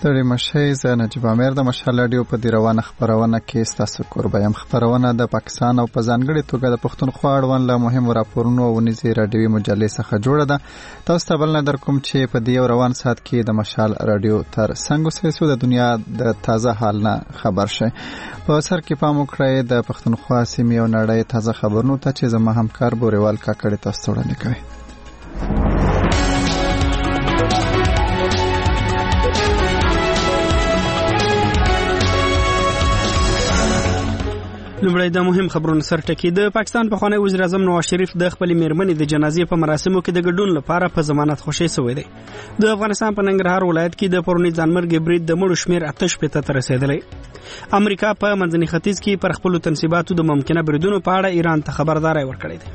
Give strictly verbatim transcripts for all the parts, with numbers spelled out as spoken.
ستړي مشي زه نجیب امیر د مشال رادیو په دې روانه خبرونه کې ستاسو کوربه یم. خبرونه د پاکستان او په ځانګړي توګه د پښتونخوا اړوند له مهمو راپورونو او ونیزي رادیوي مجلې څخه جوړه ده. تاسو ته بل نه در کوم چې په دې روان سات کې د مشال رادیو تر څنګ اوسئ د دنیا د تازه حال نه خبر شئ. په سر کې پام وکړئ د پښتونخوا سیمې او نړۍ تازه خبرونو ته چې زما همکار بوریوال کاکړ تاسو ته وړاندې کوي. لومړی د مهم خبرونو سر ټکی. د پاکستان پخوانی وزیر اعظم نواز شریف د خپل میرمنې د جنازې په مراسمو کې د ګډون لپاره په ضمانت خوشی شوی دی. د افغانستان په ننګرهار ولایت کې د پرونی ځانمرګ برید د مړو شمیر آتش پته ته رسیدلی. امریکا په منځني ختیځ کې پر خپل تنصیباتو د ممکنه بریدونو په اړه ایران ته خبرداري ورکړې ده.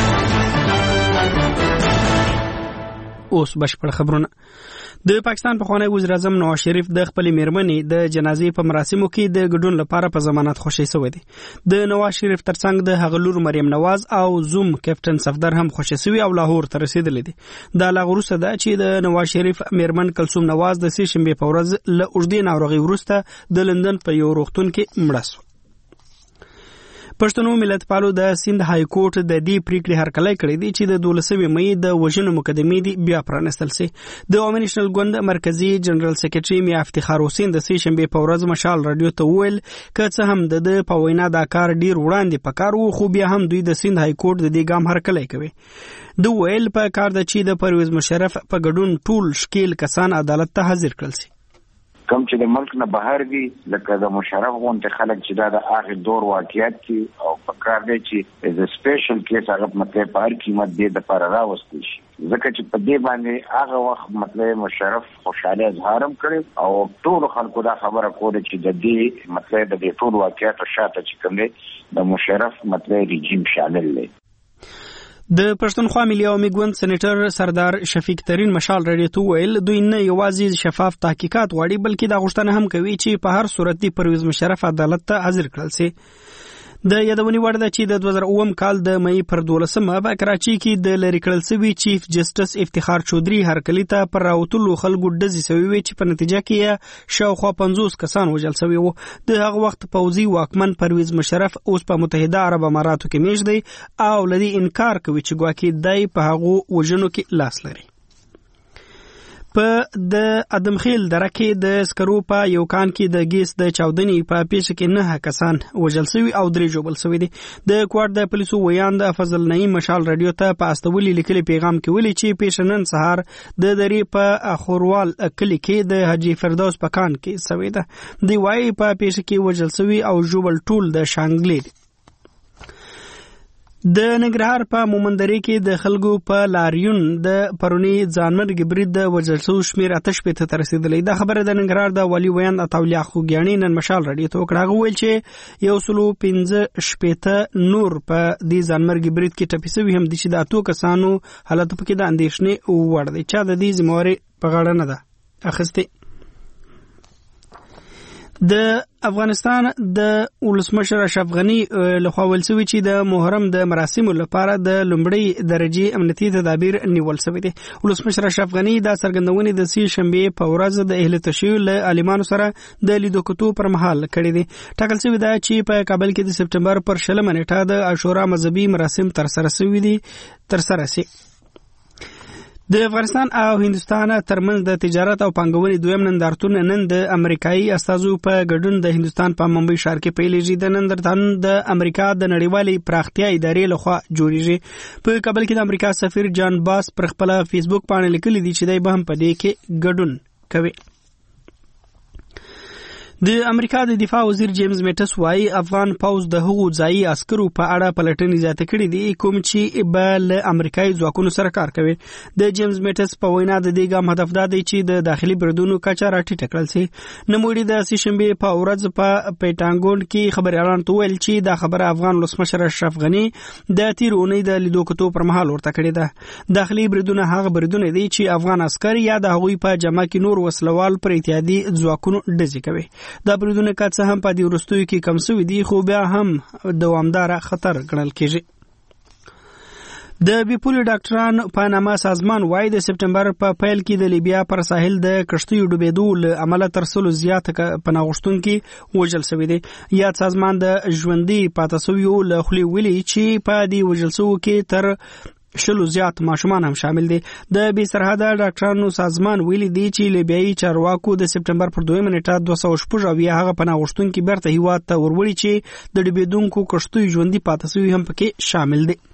اوس بشپړ خبرونه. د پاکستان پخوانی وزیر اعظم نواز شریف د خپل میرمنې د جنازې په مراسمو کې د ګډون لپاره په ضمانت خوشی شوی دی. د نواز شریف ترڅنګ د هغه لور مریم نواز او زوم کیپټن صفدر هم خوشی شوی او لاهور ته رسیدلی دي. دا لا غروسه ده چې د نواز شریف میرمن کلثوم نواز د سې شنبه په ورځ له اوږدې ناروغۍ وروسته د لندن په یو روغتون کې مړه شوه. پښتنو ملت پالو د سند های کورټ د دې پریکړې هرکلی کړی دی چې د دولسمې مې د وژنو مقدمې دی بیا پرانستل سي. د عوامي نېشنل ګوند مرکزی جنرال سیکریټري میا افتخار حسین د سې شنبه په ورځ مشال رادیو ته وویل که څه هم د په وینا دا کار ډیر وړاندې پکار وو خو بیا هم دوی د سند های کورټ د دې ګام هرکلی کوي. د ویل په کار د چې د پرویز مشرف په ګډون ټول شکیل کسان عدالت ته حاضر کړل سي. کم چې د ملک نه بهر دي لکه د مشرف غونډه خلک چې دا د هغه دور واقعیت کی او په کار دی چې د سپیشل کیس هغه مطلب په هر قیمت دی د پر راوستي شي ځکه چې په دې باندې هغه وخت مطلب مشرف خوشاله اظهارم کړي او ټول خلکو دا خبره کوله چې د دې مطلب د دې ټول واقعیت شاته چې کوم دی د مشرف مطلب رژیم شامل دی. د پښتونخوا ملي عوامي ګوند سېنیټر سردار شفیق ترین مشال رادیو ته ویل دوی نه یوازې شفاف تحقیقات غواړي بلکې دا غوښتنه هم کوي چې په هر صورت دی پرویز مشرف عدالت ته حاضر کړل سي. د یادونې وړ ده چې د دوه زره اووم کال د مئی پر دولسمه په کراچي کې د لری کړل سوي چیف جسټس افتخار چودري هرکلی ته پر راوتلو خلکو ډزې سوي وي چې په نتیجه کې شاوخوا پنځوس کسان وژل سوي وو. د هغه وخت پوځي واکمن پرویز مشرف اوس په متحده عرب اماراتو کې میشت دی او لدی انکار کوي چې ګواکې دای په هغو وژنو کې لاس لري. په د ادمخیل دره کې د سکرو په یو کان کې د ګیس د چاودنې په پیښه کې نه کسان وژل شوي او درې ژوبل شوي دي. د کوټ د پولیسو ویان د فضل نعیم مشال رادیو ته په استولي لیکلي پیغام کې ویلي چې پیښه نن سهار د درې په اخوروال کلي کې د حاجی فردوس په کان کې شوې ده. دی وايي په پیښه کې وژل شوي او ژوبل ټول د شانګلې دي. د ننګرهار په مومندري کې د خلکو په لاریون د پرونی ځانمرګ برید د وژل شوو شمیر آتش پته ته رسیدلی. دا خبره د ننګرهار د والي ویاند عطاولیا خوګیاڼي نن مشال رادیو ته وکړه. هغه ویل چې یو سلو پنځه شپېته نور په دې ځانمرګ برید کې ټپي شوي هم دي چې د اتو کسانو حالت پکې د اندېښنې وړ دی. چا د دې ذمہواري په غاړه نه ده اخیستې. د افغانستان د ولسمشر اشرف غنی لخوا ویل شوی چې د محرم د مراسمو لپاره د لومړۍ درجه امنیتي تدابیر نیول شوی دي. ولسمشر اشرف غنی دا څرګندونې د سې شنبه په ورځ د اهل تشیع له عالمانو سره د لیدو کتو پر مهال کړی دي. ټاکل شوی دا چې په کابل کې د سپټمبر پر شلمه نیټه د عاشورا مذهبي مراسم تر سره شوي دي تر سره شي. د افغانستان او هندستان ترمنځ د تجارت او پانګونې دویم نندارتون نن د امریکایي استازو په ګډون د هندستان په ممبئی ښار کې پیلېږي. د نندارتون د امریکا د نړیوالې پراختیا ادارې لخوا جوړیږي. په کابل کې د امریکا سفیر جان باس پر خپل فیسبوک باندې لیکلي دي چې دوی به هم په دې کې ګډون کوي. د امریکا د دفاع وزیر جیمز میټس وايي افغان پوز د هغو ځایي عسکرو په اړه پلټنې زیاته کړې دي کوم چې به له امریکایي ځواکونو سره کار کوي. د جیمز میټس په وینا د دې ګام هدف دا دی چې د داخلي بریدونو کچه راټیټه کړل شي. نوموړي د سې شنبه په ورځ په پیټانګون کې خبريالانو ته ویل چې دا خبره افغان ولسمشر اشرف غنی د تیر اونۍ د لیدو کتو پر مهال ورته کړې ده. داخلي بریدونه هغه بریدونه دي چې افغان عسکر یا د هغوی په جمع کې نور وسلوال پر اتحادي ځواکونو ډزې کوي. دا بریدونه که څه هم په دې وروستیو کې کم شوي دي خو بیا هم دوامداره خطر ګڼل کېږي. د بیپولي ډاکټران په نامه سازمان وايي د سپټمبر په پیل کې د لیبیا پر ساحل د کشتیو ډوبېدو له امله تر سلو زیات پناه غوښتونکي وژل شوي دي. یاد سازمان د ژوندي پاتې شویو له خولې ویلي چې په دې وژل شویو کې تر شلو زیات ماشومان هم شامل دي. د بې سرحده ډاکټرانو سازمان ویلي دی چې لیبیایي چارواکو د سپټمبر پر دویمه نیټه دوه سوه شپږ اویا هغه پناه غوښتونکي بیرته هیواد ته وروړي چې د ډوبېدونکو کشتیو ژوندي پاتې شوي هم پکې شامل دي.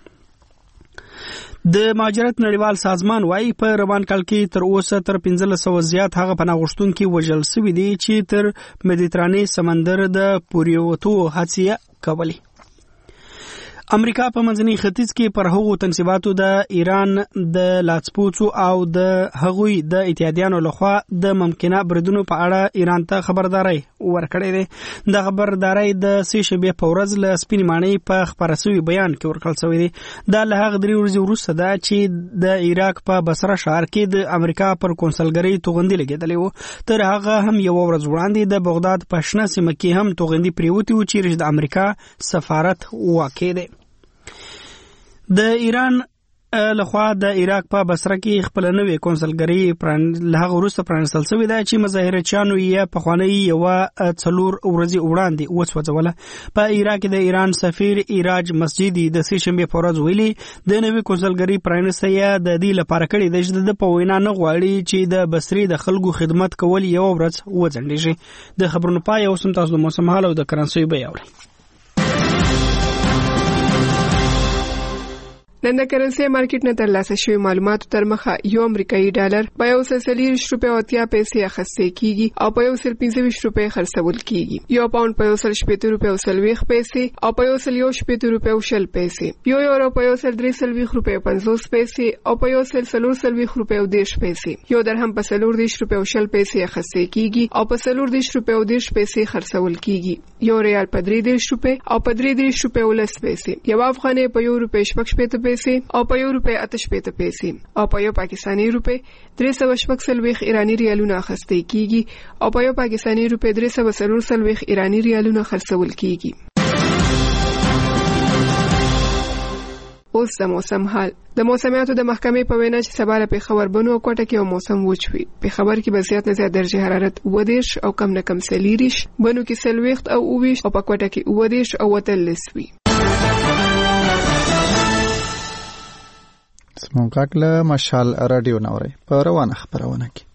د مهاجرت نړیوال سازمان وايي په روان کال کې تر اوسه تر پنځلس سوه زیات هغه پناه غوښتونکي وژل شوي دي چې تر مدیترانې سمندر د پورېوتو هڅې کولې. امریکا په منځني ختیځ کې پر هغو تنصیباتو د ایران د لاسپوڅو او د هغوی د اتحادیانو لخوا د ممکنه بریدونو په اړه ایران ته خبرداري ورکړې ده. د خبرداري د سې شنبې په ورځ له سپین ماڼۍ په خبره شوي بیان کې ورکړل شوی دی. دا له هغه درې ورځې وروسته ده چې د عراق په بصره ښار کې د امریکا پر کونسلګرۍ توغندي لګېدلې وه. تر هغه هم یو ورځ وړاندې د بغداد په شنه سیمه کې هم توغندي پریوتې وو چې د امریکا سفارت واقع دی. د ایران لخوا د عراق په بصره کې خپل نوې کونسلګرۍ له هغه وروسته پرانستل شوې ده چې مظاهرچیانو یې پخوانۍ یوه څلور ورځې وړاندې وسوځوله. په عراق کې د ایران سفیر ایراج مسجدي د سې شنبې په ورځ ویلي د نوې کونسلګرۍ پرانسته یې د دې لپاره کړې ده چې د په وینا نه غواړي چې د بصرې د خلکو خدمت کول یو ورځ وځنډېږي. د خبرونو پای اوس هم تاسو د موسم حال او د کرنسۍ بیه اورئ. نن د کرنسي مارکیټ نه ترلاسه شوی معلوماتو تر مخه یو امریکایي ډالر په یو سل څلوېښت روپۍ او اتیا پیسې اخیستل کیږي او په یو سل پنځه ویشت روپۍ خرڅول کیږي. یو پاوند په یو سل شپېته روپۍ او څلوېښت پیسې او په یو سل یو شپېته روپۍ او شل پیسې. یو یورو په یو سل درې څلوېښت روپۍ او پنځوس پیسې او په یو سل څلور څلوېښت روپۍ او دېرش پیسې. یو درهم په څلور دېرش روپۍ او شل پیسې اخیستل کیږي او په څلور دېرش روپۍ او دېرش پیسې خرڅول کیږي. یو ریال په درې دېرش روپۍ او په درې دېرش روپۍ او لس پیسې. یو افغانۍ په یو روپۍ شپږ شپېته پیسې او په یو روپۍ اته شپېته پیسې او په یو پاکستاني روپۍ درې سوه شپږ څلوېښت ایراني ریالونه اخیستل کیږي او په یو پاکستاني روپۍ درې سوه څلور څلوېښت ایراني ریالونه خرڅول کیږي. اوس د موسم حال. د موسمیاتو د محکمې په وینا چې سبا له پېښور بنو او کوټه کې یو موسم وچ وي. پېښور کې به زیات نه زیات درجه حرارت اووه دېرش او کم نه کم څلېرویشت، بنو کې څلوېښت او اوویشت او په کوټه کې اووه دېرش او اتلس وي. سمونګاک له مشال رادیو نوري په روانه خبرونه کې.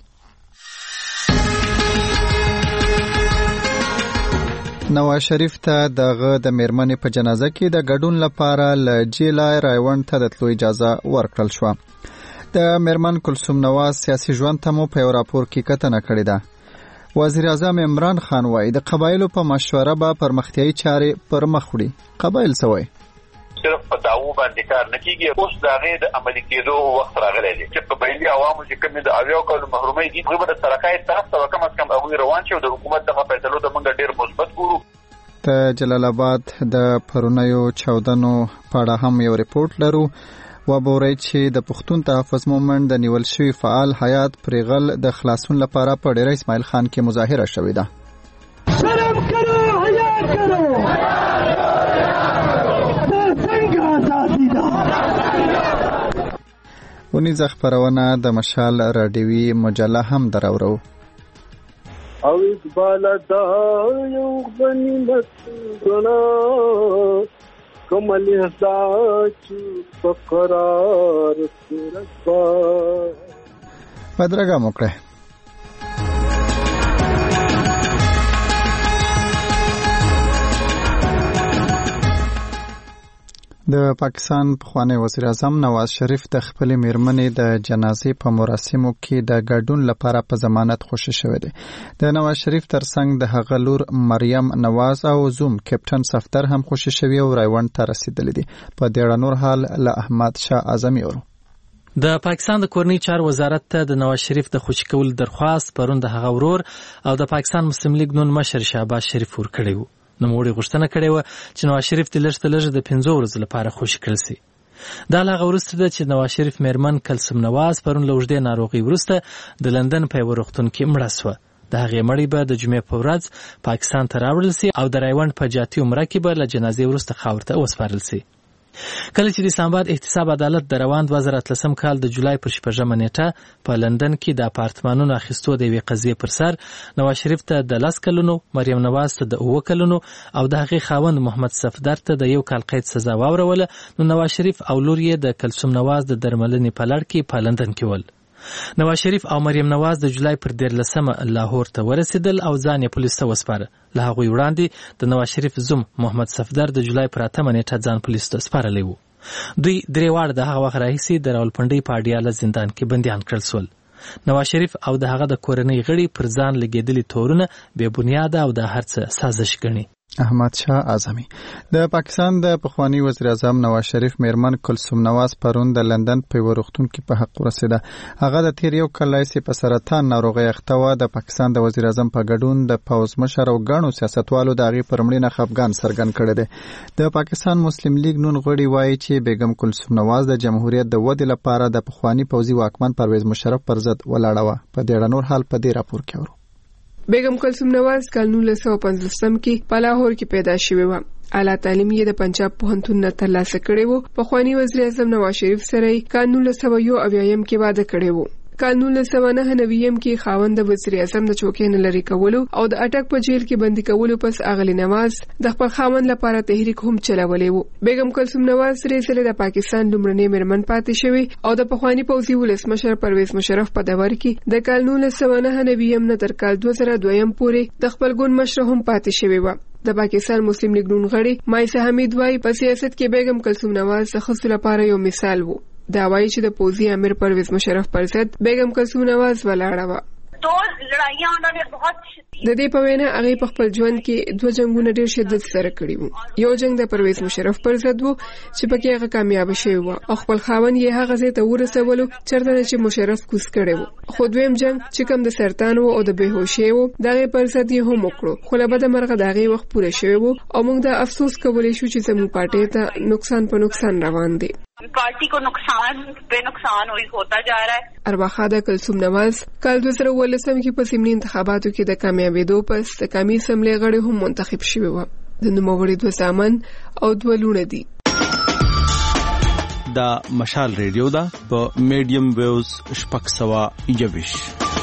نواز شریف ته دغه د میرمنې په جنازه کې د ګډون لپاره له جیلا رایوند ته د تلو اجازه ورکړل شو. د میرمن کلثوم نواز سیاسي ژوند ته مو په یو راپور کې کتنه کړې ده. وزیر اعظم عمران خان وایي د قبایلو په مشوره به پرمختیایي چارې پر مخ وړي. قبایل څه وایي؟ صرف په دعوو باندې کار نه کیږي. اوس د هغې د عملي کېدو وخت راغلی دی چې قبایلي عوامو چې کومې د اویاو کالو محرومۍ دي هغوی به د ترقۍ طرف ته کم از کم هغوی روان شي او د حکومت دغه فیصلو ته موږ ډېر مثبت ګورو. د جلال آباد د پرونیو چاودنو په اړه هم یو رپورټ لرو. وبورئ چې د پښتون تحفظ مومند د نیول شوي فعال حیات پریغل د خلاصون لپاره په ډیره اسماعیل خان کې مظاهره شوې ده. شرم کرو، حیا کرو، څنګه آزادي ده. ونیزه خپرونه د مشال راډیوي مجله هم دراورو. او اقبال دا یو غنیمت ګڼه کومل احساس فقرار سرپا بدرګه موکړه. د پاکستان پخوانی وزیر اعظم نواز شریف د خپل میرمنې د جنازې په مراسمو کې د ګډون لپاره په ضمانت خوشی شوی دی. د نواز شریف ترڅنګ د هغه لور مریم نواز او زوم کیپټن صفدر هم خوشی شوی او رایوند ته رسیدلی دي. په دې اړه نور حال له احمد شاه اعظمي ورو. د پاکستان د کورنۍ چارو وزارت ته د نواز شریف د خوشی کول درخواست پرون د هغه ورور او د پاکستان مسلم لیگ نون مشر شهباز شریف ورکړی و. نو موږ غوښتنه کړې و چې نواز شریف د لږ تر لږه د پنځو ورځو لپاره خوشي کړل شي. دا لا وروسته ده چې نواز شریف میرمن کلثوم نواز پرون له اوږدې ناروغۍ وروسته د لندن په یوه روغتون کې مړه شوه. د هغې مړی به د جمعې په ورځ پاکستان ته راوړل شي او د رایوند په جاتي عمره کې به له جنازې وروسته خاورو ته وسپارل شي. کله چې د اسلام آباد احتساب عدالت د روان دوه زره اتلسم کال د جولای پر شپږمه نیټه په لندن کې د اپارتمانونو اخیستو د یوې قضیې پر سر نواز شریف ته د لس کلونو، مریم نواز ته د اووه کلونو او د هغې خاوند محمد صفدر ته د یو کال قید سزا واوروله، نو نواز شریف او لور یې د کلثوم نواز د درملنې په لړ کې په لندن کې ول. نواز شریف او مریم نواز د جولای پر دیارلسمه لاهور ته ورسېدل او ځان یې پولیس ته وسپاره. له هغوی وړاندې د نواز شریف زوم محمد صفدر د جولای پر اتمه نیټه ځان پولیس ته سپارلی و. دوی درې واړه د هغه وخت راهیسې د راولپنډۍ په اډیاله زندان کې بندیان کړل سول. نواز شریف او د هغه د کورنۍ غړي پر ځان لګېدلي تورونه بې بنیاده او د هر څه سازش ګڼي. احمد شاه اعظمي. د پاکستان د پخوانی وزیر اعظم نواز شریف میرمن کلثوم نواز پرون د لندن په یوه روغتون کې په حق ورسېده. هغه د تیر یو کال راهیسې په سرطان ناروغۍ اخته وه. د پاکستان د وزیر اعظم په ګډون د پوځ مشر او ګڼو سیاستوالو د هغې پر مړینه خفګان څرګند کړی دی. د پاکستان مسلم لیگ نون غړي وایي چې بیګم کلثوم نواز د جمهوریت د ودې لپاره د پخوانی پوځي واکمن پرویز مشرف پر ضد ولاړه وه. په دې اړه نور حال په دې راپور کې اورو. بیگم کلثوم نواز کال نولس سوه پنځوسم کې په لاهور کې پیدا شوې وه. اعلی تعلیم یې د پنجاب پوهنتون نه ترلاسه کړی و. پخوانی وزیر اعظم نواز شریف سره یې کال نولس سوه یو اویایم کې واده کړی و. کال نولس سوه نهه نویم کې خاوند د وزیر اعظم د چوکۍ نه لرې کولو او د اټک په جیل کې بندي کولو پس اغلی نواز د خپل خاوند لپاره تحریک هم چلولی و. بیگم کلثوم نواز درې ځلې د پاکستان لومړنۍ میرمن پاتې شوې او د پخواني پوځي ولسمشر پرویز مشرف په دور کې د کال نولس سوه نهه نویم نه تر کال دوه زره دویم پورې د خپل ګوند مشر هم پاتې شوې وه. د پاکستان مسلم لیگ نون غړي مایسه حمید وایي په سیاست کې بیگم کلثوم نواز د ښځو لپاره یو مثال و. دا وایي چې د پوځي امیر پرویز مشرف پر ضد بیگم کلثوم نواز ولاړه وه. د دې په وینا هغې په خپل ژوند کې دوه جنګونه ډېر شدت سره کړي وو. یو جنګ د پرویز مشرف پر ضد و چې پکې هغه کامیابه شوې وه او خپل خاوند یې هغه ځای ته ورسولو چېرته نه چې مشرف کوز کړی و. خو دویم جنګ چې کوم د سرطان و او د بېهوشۍ و د هغې پر ضد یې هم وکړو. خو له بده مرغه د هغې وخت پوره شوی و او موږ دا افسوس کولی شو چې زموږ پارټۍ ته نقصان په نقصان روان دی. पार्टी को नुकसान पे नुकसान हुई होता जा रहा है. ارواخاده کلثوم نواز کال دوه زره اوولسم کې په ضمني انتخاباتو کې د کامیابېدو پس د قومي اسمبلۍ غړي هم منتخب شوي وه. د نوموړي دوه زامن او دوه لوڼه دي. دا مشال ریډیو ده په میډیم ویوز شپږ سوه یوویش.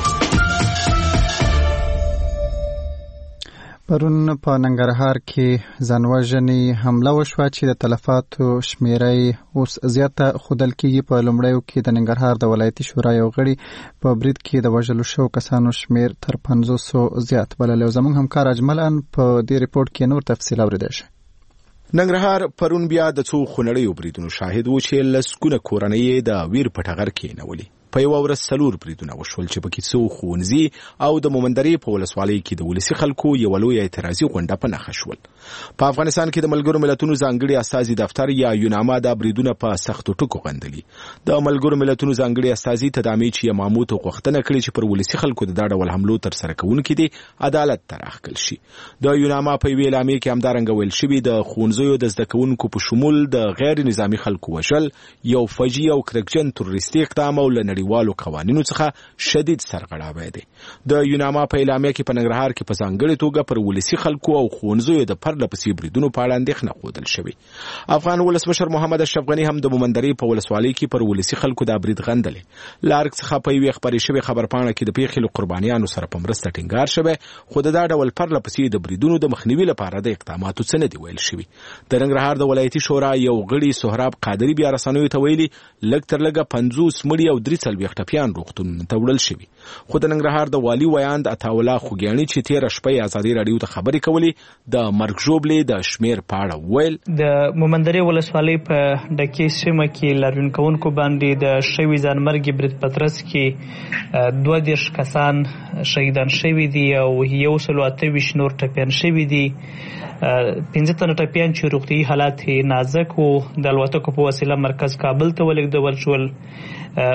پرون په ننګرهار کې ځانوژنې حمله وشوه چې د تلفاتو شمیره اوس زیاته ښودل کېږي. په لومړیو کې د ننګرهار د ولایتي شورا یو غړي په برید کې د وژلو شوو کسانو شمیر تر پنځوسو زیات بللی. زموږ همکار اجمل ان په دې ریپورټ کې نور تفصیل اورېدی شي. ننګرهار پرون بیا د څو خونړیو بریدونو شاهد و چې لسګونه کورنۍ د ویر په ټغر کېنولې. په یوه ورځ څلور بریدونه وشول چې پکې څو ښوونځي او د مومندرې په ولسوالۍ کې د ولسي خلکو یوه لویه اعتراضي غونډه په نښه شول. په افغانستان کې د ملګرو ملتونو ځانګړي استازي دفتر یا یوناما دا بریدونه په سختو ټکو غندلي. د ملګرو ملتونو ځانګړي استازي تدامي چې ماموت غوښتنه کړې چې پر ولسي خلکو د دا ډول حملو ترسره کوونکي دي عدالت ته راښکل شي. د یوناما په یوې اعلامیې کې همدارنګه ویل شوي د ښوونځیو د زده کوونکو په شمول د غیر نظامي خلکو وژل یو فجیع او کرکجن تروریستي اقدام او له نړیوالو قوانینو څخه شدید سرغړاوی دی. د یوناما په اعلامیه کې په ننګرهار کې په ځانګړې توګه پر ولسي خلکو او ښوونځیو د پرله پسې بریدونو په اړه اندېښنه ښودل شوې. افغان ولسمشر محمد اشرف غني هم د مومندرې په ولسوالۍ کې پر ولسي خلکو دا برید غندلې. له ارګ څخه په یوې خپرې شوې خبرپاڼه کې د پیښې له قربانیانو سره په مرسته ټینګار شوی، خو د دا ډول پرله پسې د بریدونو د مخنیوي لپاره د اقداماتو څه نه دي ویل شوي. د ننګرهار د ولایتي شورا یو غړي سهراب قادري بیا رسنیو ته ویلي لږ تر لږه پنځوس مړي او درې څلوېښت ټپیان روغتونونو ته وړل شوي. خو د ننګرهار د والي ویاند عطاالله خوږیاڼي چې تېره شپه ازادي راډیو ته خبرې کولې د مرګ ژوبلې د شمیر په اړه ویل د مومندرې ولسوالۍ په ډکې سیمه کې لاریون کوونکو باندې د شوي ځانمرګي برید په ترڅ کې دوه دېرش کسان شهیدان شوي دي او یو سل او اته ویشت نور ټپیان شوي دي. پنځه تنه ټپیان چې روغتیایي حالات نازک وو د الوتکو په وسیله مرکز کابل ته ولېږدول شول. اوس هم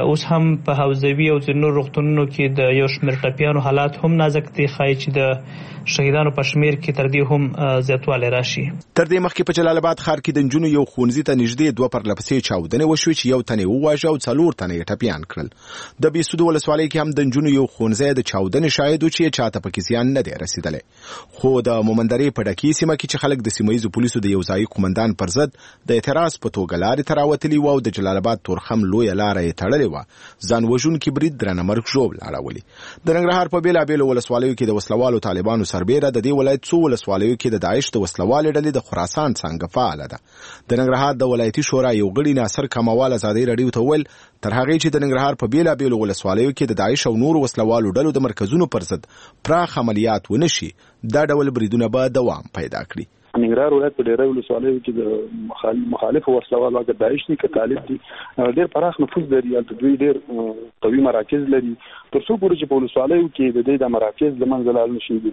هم په حوزوي او ځینو روغتونونو کې د یو شمېر ټپیانو حالات هم نازک دي، ښایي چې د شهیدانو په شمېر کې تر دې هم زیاتوالی راشي. تر دې مخکې په جلال آباد ښار کې د نجونو یو ښوونځي ته نږدې دوه پرله پسې چاودنې وشوې چې یو تن یې وواژه او څلور تنه یې ټپیان کړل. د بېسودو ولسوالۍ کې هم د نجونو یو ښوونځی د چاودنې شاهد و چې چاته پکې زیان نه دی رسېدلی. خو د مومندرې په ډکې سیمه کې چې خلک د سیمه ییزو پولیسو د یو ځایي قومندان پر ضد د اعتراض په توګه لارې ته راوتلي وو او د جلال آباد تورخم لویه لاره یې تړلې وه، ځان وژونکي برید درنه مرګ ژوبل اړولي. د ننګرهار په بېلابېلو ولسوالیو کې د وسلوالو طالبانو سربېره د دې ولایت څو ولسوالیو کې د داعش د وسلوالې ډلې د خراسان څانګه فعاله ده. د ننګرهار د ولایتي شورا یو غړي ناصر کموال ازادۍ راډیو ته وویل تر هغې چې د ننګرهار په بېلابېلو ولسوالیو کې د داعش او نورو وسلوالو ډلو د مرکزونو پر ضد پراخ عملیات ونه شي، دا ډول بریدونه به دوام پیدا کړي. ننګرهار ولایت په ډېرو ولسوالیو کې د مخالفو وسلوالو اګر داعش دي که طالب دي ډېر پراخ نفوذ لري، هلته دوی ډېر قوي مراکز لري. تر څو پورې چې په ولسوالیو کې د دې د مراکز له منځه لاړ نه شي، د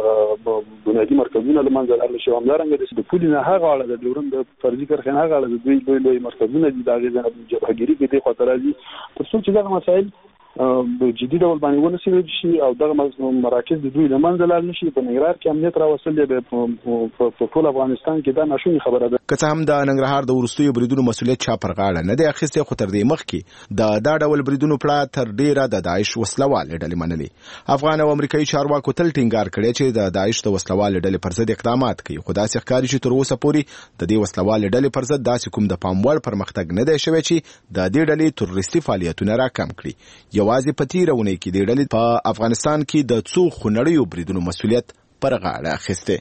دوی بنیادي مرکزونه له منځه لاړ نه شي، همدارنګه د پولې نه هغه اړه د ډیورنډ د فرضي کرښې نه هغه اړه د دوی لوی لوی مرکزونه دي، د هغې ځای نه جبههګیري کې دې خواته راځي. تر څو چې دغه مسایل په جدي ډول باندې ونڅېږي شي او دغه مراکز د دوی له منځه لاړ نه شي، په ننګرهار کې امنیت راوستل دی په ټول افغانستان کې دا ناشونې خبره ده. که څه هم د ننګرهار د وروستیو بریدونو مسؤلیت چا پر غاړه نه دی اخیستی، خو تر دې مخکې د دا ډول بریدونو پړه تر ډېره د داعش وسلوالې ډلې منلې. افغان او امریکایي چارواکو تل ټینګار کړی چې د داعش د وسلوالې ډلې پر ضد اقدامات کوي، خو داسې ښکاري چې تر اوسه پورې د دې وسلوالې ډلې پر ضد داسې کوم د پام وړ پرمختګ نه دی شوی چې د دې ډلې تروریستي فعالیتونه راکم کړي. یوازې په تېره اونۍ کې د ډلې په افغانستان کې د څو خونړیو بریدونو مسؤلیت پر غاړه اخیستی.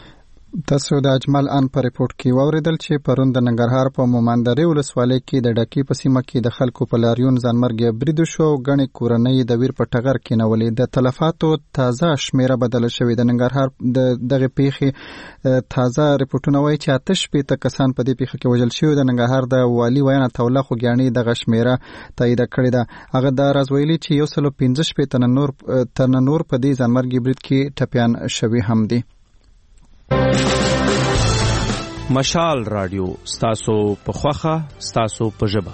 تاسو د اجمل ان په ریپورت کې واوریدل چې پرون د ننګرهار په مومندرې ولسوالۍ کې د ډکې په سیمه کې د خلکو په لاریون ځانمرګي برید شو او ګڼې کورنۍ د ویر په ټغر کې نولې. د تلفاتو تازه شمیره بدله شوې. د ننګرهار د دغه پیښې تازه ریپورتونه وایي چې اته شپېته کسان په دې پیښه کې وژل شوي. د ننګرهار د والي ویاند توله خوګیاڼي دغه شمیره تایید کړې ده. هغه دا راز ویلي چې یو سل پنځه شپېته نور تر نور په دې ځانمرګي برید کې ټپیان شوي هم دي. مشال رادیو ستاسو په خوخه ستاسو په ژبه.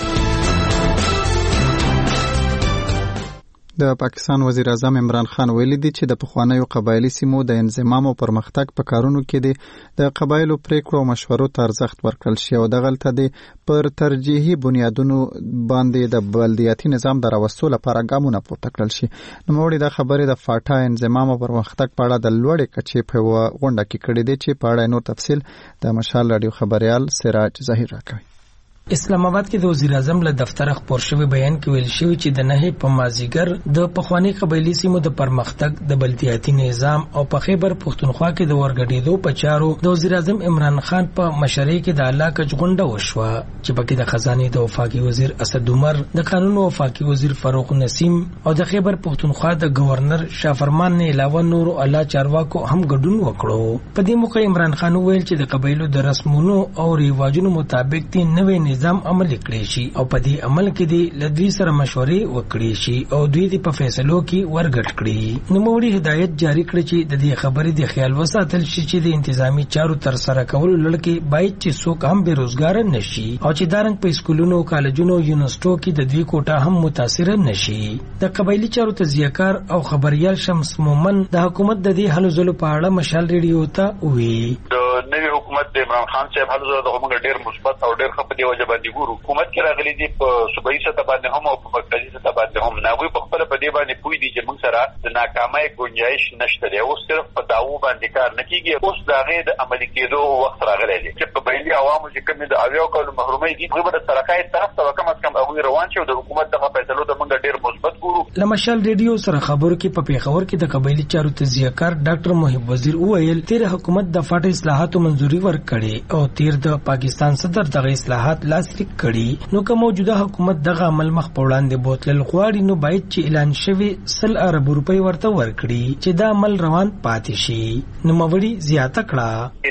د پاکستان وزیر اعظم عمران خان ویلي دی چې د پخوانیو قبایلی سیمو د انضمام او پرمختګ په کارونو کې د قبایلو پریکړو او مشورو ته ارزښت ورکړل شي او دغلته د پر ترجیحي بنیادونو باندې د بلدیاتي نظام د راوستلو لپاره ګامونه پورته کړل شي. نوموړي د خبرې د فاټا انضمام او پرمختګ په اړه د لوړې کچې په غونډه کې کړې دي چې په اړه نور تفصیل د مشال رادیو خبريال سراج ظاهر راکوي. اسلام آباد کې د وزیر اعظم له دفتر خبر شوی بیان کې ویل شوی چې د نهي په مازیګر د پخوانی قبایلی سیمو د پرمختګ د بلدیاتي نظام او په خیبر پښتونخوا کې د ورګډېدو په چارو د وزیر اعظم عمران خان په مشرۍ کې د اعلی کچ غونډه وشوه چې پکې د خزانه د وفاقي وزیر اسد عمر، د قانون او وفاقي وزیر فاروق نسیم او د خیبر پښتونخوا د گورنر شافرمان نه علاوه نور اعلی چارواکو هم ګډون وکړو. په دې موقع عمران خان ویل چې د قبایلو د رسمونو او ریواجونو مطابق دي نوې نظام عمل کړی شي او په دې عمل کې دي لدوی سره مشورې وکړي شي او دوی دې په فیصلو کې ورګټ کړي. نوموړي هدایت جاری کړ چې د دې خبرې د خیال وساتل شي چې د انتظامی چارو تر سره کولو لړکې باید چې څوک هم بیروزګار نشي او چې دارنګ په اسکولونو، کالجونو، یونیورسيټو کې د دوی کوټه هم متاثر نشي. د قبایلی چارو تجزیه‌کار او خبريال شمس مومن د حکومت د دې هلو ځلو په اړه مشال ریډیو ته وی نوی حکومت د عمران خان صاحب هلو ځلو د موږ ډېر مثبت او ډېر خپل دی وجه باندې ګورو. حکومت کې راغلي دي په صوبایي سطح باندې هم او په مرکزي سطح باندې هم ناوی په خپل په دې باندې پوي دي چې موږ سره د ناکامۍ گنجائش نشته دی. اوس صرف په داوو باندې کار نه کیږي، اوس د هغې د عملي کېدو وخت راغلی دی چې قبایلي عوامو چې کومې د اویاو کالو محرومۍ دي هغوی به د سرکای طرف ته کم از کم هغوی روان شي او د حکومت دغه فیصلو ته موږ ډېر مثبت ګورو. له مشال ریډیو سره خبرو کې په پیښور کې د قبایلي چارو تجزیه‌کار ډاکټر محب وزیر وویل تیر حکومت د فاټ اصلاحاتو منځوري ورکړې او تیر د پاکستان صدر دغه اصلاحات لاسلیک کړي. نو که موجوده حکومت دغه عمل مخ په وړاندې بوتلل غواړي نو باید چې اعلان شوی سل ارب روپۍ ورته ورکړي چې دا عمل روان پاتې شي. نو موري زیاته کړه ترڅو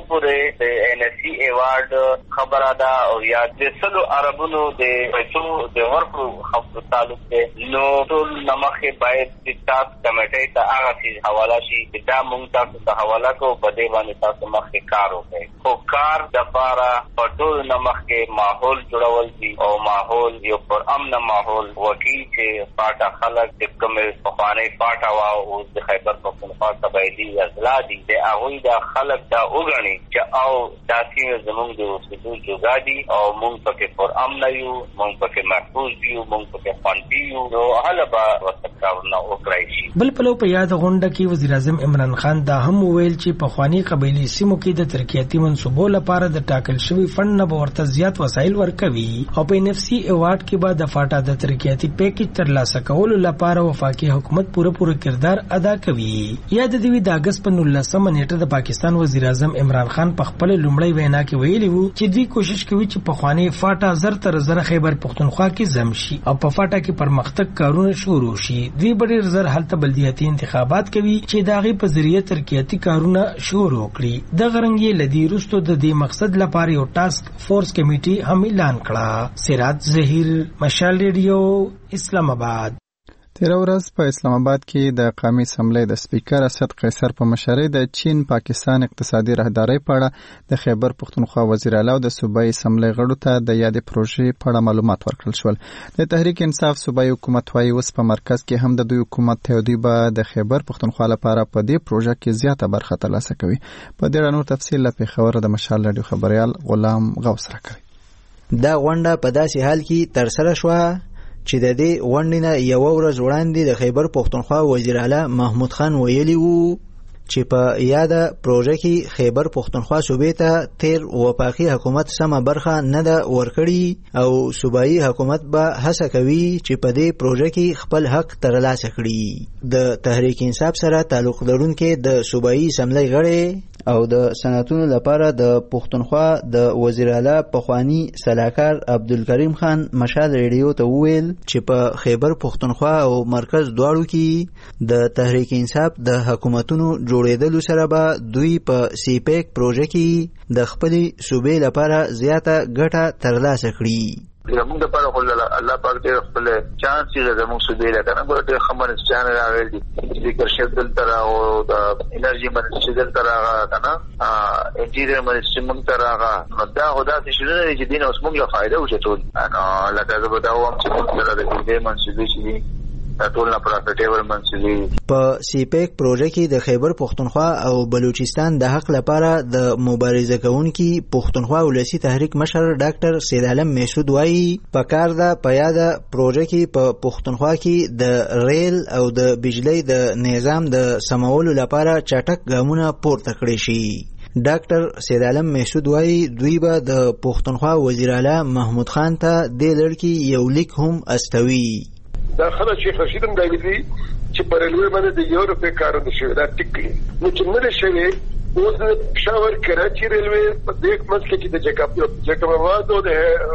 پورې د ان اس سی ایوارډ خبره ده او یا د سلو عربونو د پیسو د ورکو خبرو تعلق دی نو ټول نمخې باید د تاسو کمیټې ته هغه شي حواله شي چې دا مونږ تاسو ته حواله کوو په دې باندې تاسو مخکې کار وکړئ خو کار دپاره په ټول نمخکې ماحول جوړول دي او ماحول یو پر امن ماحول وکړي چې پاټه خلک د کومې پخوانۍ پاټه وه اوس د خیبر پښتونخوا قبایلي اضلاع دي د هغوی دا خلک دا وګڼي چې او دا سیمې زمونږ د اوسېدو جوګه دي او مونږ پکې پر امنه یو مونږ پکې محفوظ یو مونږ پکې خوندي یو نو هله به ورته کارونه وکړی شي. بل پلو په یاد غونډه کې وزیر اعظم عمران خان دا هم وویل چې پخواني قبایلي سیمو کې د ترقیاتي منصوبو لپاره د ټاکل شوي فند نه به ورته زیات وسایل ورکوي او په ان اف سی ایوارډ کې به د فاټا د ترقیاتي پیکیج ترلاسه کولو لپاره وفاقي حکومت پوره پوره کردار ادا کوي. یاد دی د اگست په نولسمه نیټه د پاکستان وزیر اعظم عمران خان په خپل لومړی وینا کې ویلي وو چې دوی کوشش کوي چې پخواني فاټا زر تر زر خیبر پښتونخوا کې زم شي او په فاټا کې پرمختګ کارونه شروع شي. دوی ډېر زر هلته بلدیاتي انتخابات کوي چې د هغې په ذریعه ترقیاتي کارونه شروع کړي. دغه رنګ له دې وروسته د دې مقصد لپاره یو ټاسک فورس کمیټي هم اعلان کړه. سراج ظهیر، مشال ریډیو، اسلام آباد. تیره ورځ په اسلام آباد کې د قومي اسمبلی د سپیکر اسد قیصر په مشرۍ د چین پاکستان اقتصادي راهدارۍ په اړه د خیبر پښتونخوا وزیر اعلی او د صوبایي اسمبلی غړو ته د یادې پروژې په اړه معلومات ورکړل شول. د تحریک انصاف صوبایي حکومت وايي اوس په مرکز کې هم د دوی حکومت ته دوی به د خیبر پښتونخوا لپاره په دې پروژه کې زیاته برخه ترلاسه کوي. په دې اړه نور تفصیل له پېښور د مشال راډیو خبریال غلام غوث راکوي. دا غونډه په داسې حال کې ترسره شوه چې د دې غونډې نه یوه ورځ وړاندې د خیبر پښتونخوا وزیر اعلی محمود خان ویلي وو چې په یاده پروژه کې خیبر پښتونخوا صوبې ته تیر وفاقي حکومت سمه برخه نه ده ورکړي او صوبایي حکومت به هڅه کوي چې په دې پروژه کې خپل حق ترلاسه کړي. د تحریک انصاف سره تعلق لرونکي د صوبایي اسمبلی غړي او د صنعتونو لپاره د پښتونخوا د وزیر اعلی پخوانی سلاکار عبدالکریم خان مشال ریډیو ته وویل چې په خیبر پښتونخوا او مرکز دواړو کې د تحریک انصاف د حکومتونو جوړېدلو سره به دوی په سی پیک پروژه کې د خپلې صوبې لپاره زیاته ګټه ترلاسه کړي. زمونږ دپاره خو الله پاک ډېر خپل چانس یې زمونږ صوبې له که نه ګوره ډېر ښه منسټران راغلي دي. سپیکر شپ دلته راغو، د انرژي منسټري دلته راغه که نه انټیریر منسټري موږ ته راغه. نو دا خو داسې شیونه دي چې دې نه اوس موږ له فایده وشي ټول. نو لکه زه به دا ووایم چې موږ سره د بجلۍ منصوبې چې دي ټول نه پراکټیبل منصوبې. په سی پیک پروژه کې د خیبر پښتونخوا او بلوچستان د حق لپاره د مبارزه کوونکي پښتونخوا ولسی تحریک مشر ډاکټر سید عالم مسعود وایي پکار ده په یاده پروژه کې په پښتونخوا کې د ریل او د بجلۍ د نظام د سمولو لپاره چټک ګامونه پورته کړي شي. ډاکټر سید عالم مسعود وایي دوی به د پښتونخوا وزیر اعلی محمود خان ته د لړکی یو لیک هم استوي. دا خلک شیخ رشید هم دا ویلي چې په ریلوې باندې د یو روپۍ کارونه شوي دا ټیک کړي. نو چې نه دی شوی اوس د پېښور کراچي ریلوې په دې منځ کې چې د جیکب آباد او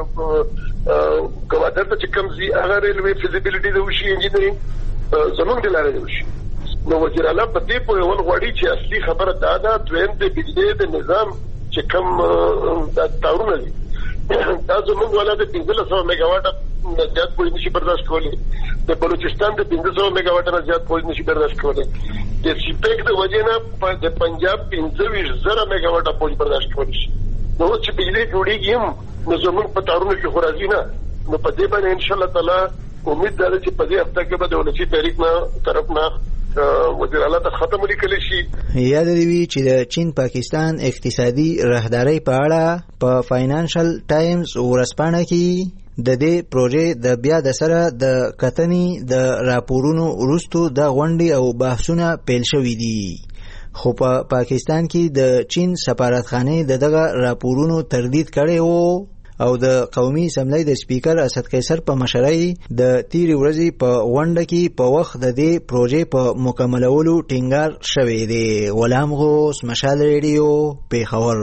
د ګوادر ته چې کوم ځي هغه ریلوې فیزیبیلیټي د وشي انجینرینګ زموږ د لارې د وشي. نو وزیر اعلی په دې پوهول غواړي چې اصلي خبره دا ده دویم د بجلۍ د نظام چې کوم دا تارونه دي دا زموږ والا د پنځلس سوه میګا واټه نه زیات پولیس نشي برداشت کولی. د بلوچستان د پنځه سوه میګا واټه نه زیات پولیس نشي برداشت کولی. د سی پیک د وجې نه د پنجاب پنځه ویشت زره میګا واټه پولیس برداشت کولی شي. نو اوس چې بجلۍ جوړېږي هم نو زموږ په تارونو کې خو راځي نه. نو په دې باندې انشاءالله تعالی امید دا ده چې په دې هفته کې به د ولسي تحریک نه طرف نه وزیر اعلی ته ختم لیکلی شي. یاد دی وی چې د چین پاکستان اقتصادي راهدارۍ په اړه په فاینانشل ټایمز ورځپاڼه کې د دې پروژې د بیا د سره د کتنې د راپورونو وروسته د غونډې او بحثونه پیل شوي دي. خو په پا پاکستان کې د چین سفارتخانې د دغه راپورونو تردید کړی وو او د قومي اسمبلی د سپیکر اسد قیصر په مشرۍ د تیرې ورځې په غونډه کې په وخت د دې پروژې په مکملولو ټینګار شوی دی. غلام غوث، مشال ریډیو، پېښور.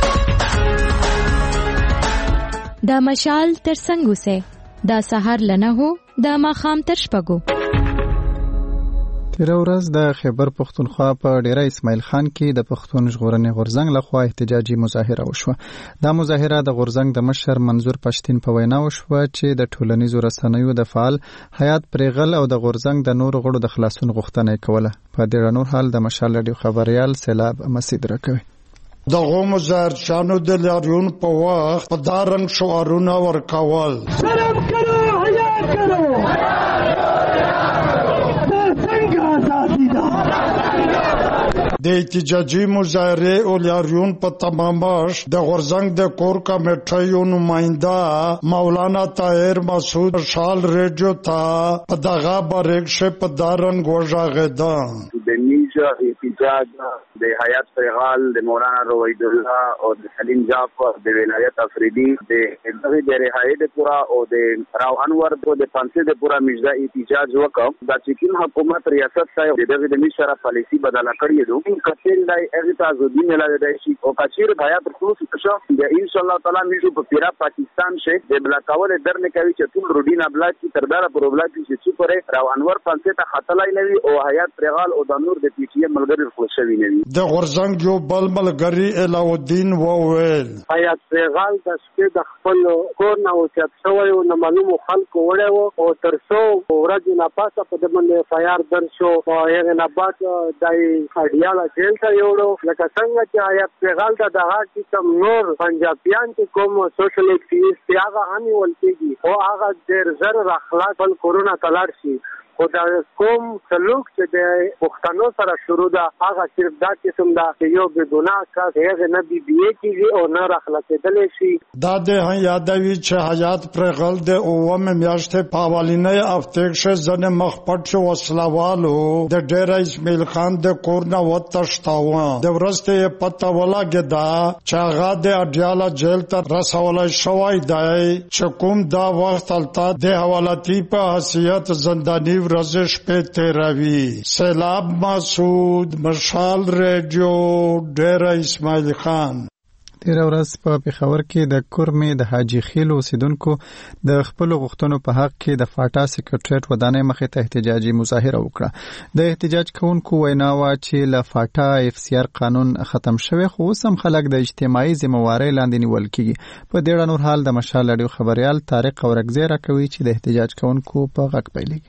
دا مشال تر څنګه سه دا سحر لنه هو دا ماخام تر شپګو تیره ورځ د خیبر پښتونخوا په ډیره اسماعیل خان کې د پښتون ژغورنې غورځنګ لخوا احتجاجي مظاهره وشوه. دا مظاهره د غورځنګ د مشر منظور پښتين په وینا وشوه چې د ټولنیزو رسنیو د فعال حیات پریغل او د غورځنګ د نورو غړو د خلاصون غوښتنه کوله. په دې نور حال د مشال رادیو خبريال سیلاب مسید راکوي. دغه مظاهرچانو د لاریون په وخت په دارنګ شعارونه ورکول. شرم کرو حیا کرو د احتجاجي مظاهره او لاریون په تمامش د غورځنګ د کور کمیټې نماینده مولانا طاهر مسعود شال ریډیو ته په دغه برېښه په دارنګ وژاغېده. د نیجا احتجاج د حیات پیغال د مولانا روید الله او د سلیم جعفر د ولایت افریدی د دغه د رهایی د پورا او د راو انور د پنځه د پورا مجدا احتجاج وکړ. د چین حکومت ریاست صاحب دغه د مشره پالیسی بدله کړې ده. کثیر دای هغه تاسو دین له دای شي او کثیر حیات خصوص څه د ان شاء الله تعالی میجو په پیرا پاکستان شه د بلاکاول در نه کوي چې ټول روډینا بلاک کی تردار پر بلاک کی چې پرې راو انور پنځه ته خطلای نوي او حیات پیغال او د نور د پی ټی ایم ملګری خوشوي نوي. د غورځنګ یو بل ملګری علاءالدین وویل حیات پیغال د سپې د خپل کور نه او چې څوي او معلومو خلکو وړو او ترسو ورځ نه پاسه په دمنه فایار درشو او هغه نه بعد دای اډیاله جیل ته یوړو لکه څنګه چې حیات پیغال ته د هغه کم نور پنجابیان چې کوم سوشل اکټیویسټ هغه هم ولکېږي او هغه ډېر زر اخلاق بل کورونا تلار شي. خو دا کوم سلوک چې د پښتنو سره شروع ده هغه صرف دا قسم ده چې یو بې ګناه کس هغه نه بي بي کېږي او نه راخلاصېدلی شي. دا د یادوي چې حیات پرغل د اوومې میاشتې په اولنۍ هفتې کښې ځینې مخ پټ شو وسلوالو د ډېره اسماعیل خان د کور نه وتښتاوه. د وروسته یې پته ولګېده چې هغه د اډیاله جیل ته رسولی شوی دی چې کوم دا وخت هلته د حوالتي په حیثیت زنداني ورزش په تیروي. سیلاب مسعود مشال ریډیو ډیره اسماعیل خان. تیره ورځ په پېښور کې د کورمې د حاجي خیل اوسیدونکو د خپلو غوښتنو په حق کې د فاټا سکرټریټ ودانۍ مخې ته احتجاجي مظاهره وکړه. د احتجاج کوونکو وینا وه چې له فاټا اف سی آر قانون ختم شوی خو اوس هم خلک د اجتماعي ذمهوارۍ لاندې نیول کېږي. په دې اړه نور حال د مشال رادیو خبریال طارق اورکزی راکوي چې د احتجاج کوونکو په غږ پیلېږي.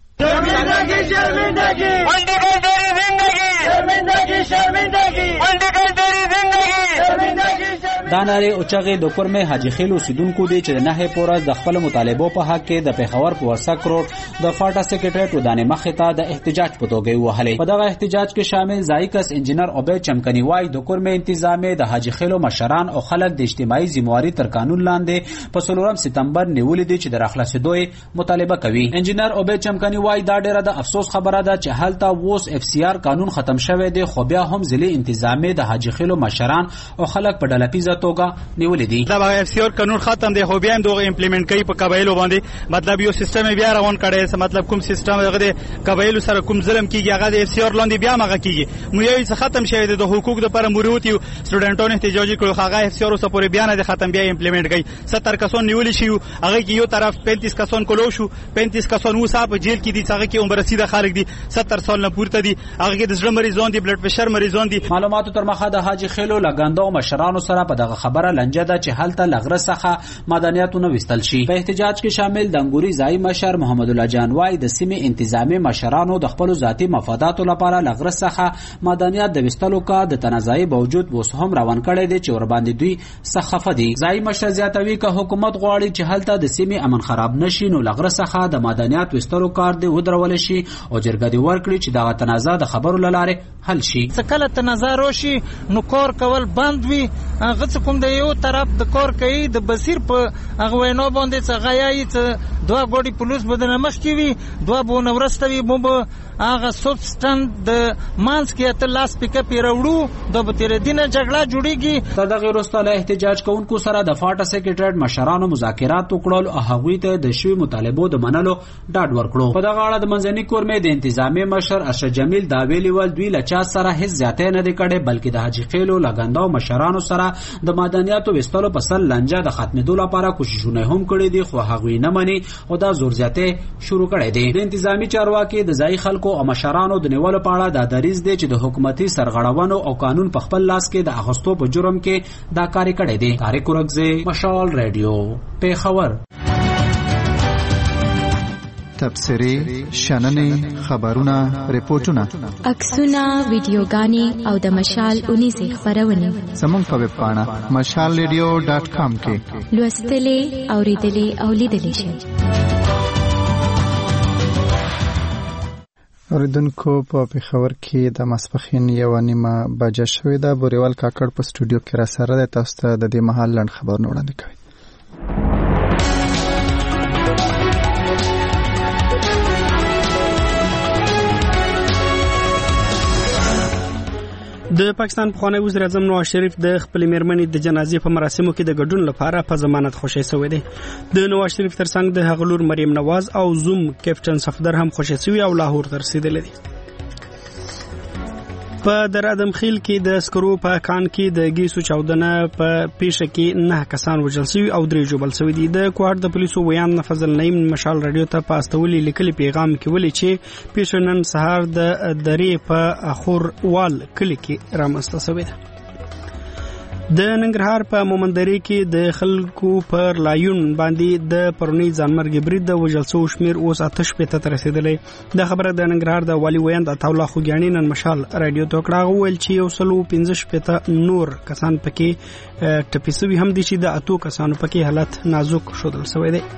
شرمندگی شرمندگی منڈی داری زندگی شرمندگی شرمندگی منڈی داری زندگی شرمندگی دا نارې اوچغې د کورمې حاجي خیل اوسیدونکو دي چې د نهې پورز د خپل مطالبو په حق کې د پیښور په ورسک روډ د فاټا سکرټریټ ودانې مخې ته د احتجاج په توګه وهلې. په دغه احتجاج کې شامل ځایکس انجینر عبید چمکني وای د کورمې انتظامیه د حاجي خیل مشران او خلک د اجتماعي ذمہواری تر قانون لاندې په څلورم سپتمبر نیولې دي چې د راخلاصېدو مطالبه کوي. انجینر عبید چمکني وای دا ډېره د افسوس خبره ده چې هلته اوس اف سی آر قانون ختم شوی دی خو بیا هم ځلې انتظامیه د حاجي خیل مشران او خلک په ډله پیزه توګه نیولې دي. دا اف سی آر قانون ختم دی خو بیا هم دغه امپلیمنٹ کوي په قبایلو باندې. مطلب یو سیستم بیا روان کړی څه مطلب کوم سیستم هغه د قبایلو سره کوم ظلم کیږي هغه د اف سی آر لاندې بیا مغه کیږي. مو یې ختم شوی دی د حقوق د پر مروتی سټوډنټونو احتجاجي کړو هغه اف سی آر اوس پورې بیا نه ختم بیا امپلیمنٹ کوي. ستر کسان نیول شي هغه کې یو طرف پینتیس کسان کولو شو پینتیس کسان اوسه په جیل کې دي هغه کې عمر رسیده خلک دي ستر سال نه پورته دي هغه کې د زړه مریضان دي بلډ پريشر مریضان دي. معلوماتو تر مخه د حاجي خیلو لګاندو مشرانو سره په دغه خبره لنجه ده چې هلته لغره څخه مدنیاتو نه وستل شي. په احتجاج کې شامل د انګوري ځای مشر محمد الله جان وای د سیمې انتظامی مشرانو د خپل ذاتی مفاداتو لپاره لغره څخه مدنیات د وستلو کا د تنازعي باوجود اوس هم روان کړي دي چې ور باندې دوی سخفه دي. ځای مشر زیاتوي که حکومت غواړي چې هلته د سیمې امن خراب نشي نو لغره څخه د مدنیات وستلو کار دی ودرول شي او جرګه دی ورکړي چې دا تنازع د خبرو لاره حل شي. کله تنازع روشي نو کور کول بند وي هغه کوم د یو طرف د کور کوي د بصیر په هغه وینو باندې څنګه یای څه دوه ګوډي پولیس بدن مخ کی وي دوه بو نورستوي بو هغه سبستان د مانس کې ته لاس پک اپ وروړو د بتیر دینه جګړه جوړیږي. تر دغه وروسته له احتجاج کوونکو سره د فاټا سکرټریټ مشرانو مذاکرات وکړل او هغوی ته د شوی مطالبو د منلو ډاډ ورکړو. په دغه اړه د منځني کورمې د انتظامی مشر ارشد جمیل دا ویلي ول دوی له چا سره هیڅ زیاتې نه دی کړي بلکې د حاجي خیلو لګنداو مشرانو سره د معدنیاتو وستلو په سر لانجه د ختمېدو لپاره کوششونه هم کړي دي، خو هغوی نه مني او دا زور زیاتې شروع کړی دی. د انتظامی چارواکي د ځایي خلکو او مشرانو د نیولو په اړه دا دریځ دی چې د حکومتي سرغړونو او قانون په خپل لاس کې د اخیستو په جرم کې دا کار کړی دی. طارق ورکزی، مشال ریډیو، پیښور. تبصرې، شننې، خبرونه، ریپورتونه، عکسونه، ویډیوګانې او د مشال اونیزې خپرونې زموږ په ویب پاڼه مشال ریډیو ډاټ کام کې لوستلې، اوریدلې او لیدلې شئ. اوریدونکو په پیښور کې د ماسپښین یوه نیمه بجه شوې ده. بوریوال کاکړ په سټوډیو کې را سره دی. تاسو ته د دې مهال لنډ خبرونه وړاندې کوي. د پاکستان پخوانی وزیر اعظم نواز شریف د خپل میرمنې د جنازې په مراسمو کې د ګډون لپاره په ضمانت خوشی شوی دی. د نواز شریف ترڅنګ د هغه لور مریم نواز او زوم کیپټن صفدر هم خوشی شوی او لاهور ته رسیدلی دي. په درادم خیل کې د سکرو په کان کې د ګیسو چاودنه په پیښه کې نه کسان وژل شوي او درې ژوبل شوي دي. د کوهاټ د پولیسو ویان فضل نعیم مشال رادیو ته په استولي لیکلي پیغام کې ویلي چې پیښه نن سهار د درې په اخور وال کلی کې رامنځته شوې ده. د ننګرهار په مومندري کې د خلکو پر لایون باندې د پرونی ځانمرګي برید د وژل شوو شمیر اوس اته شپېته ته رسیدلی. د خبره د ننګرهار د والي ویاند عطاالله خوږیاڼي نن مشال رادیو ته وکړه. هغه وویل چې یو سل او پنځه شپېته نور کسان پکې ټپي شوي هم دي چې د اتو کسانو پکې حالت نازک ښودل شوی دی.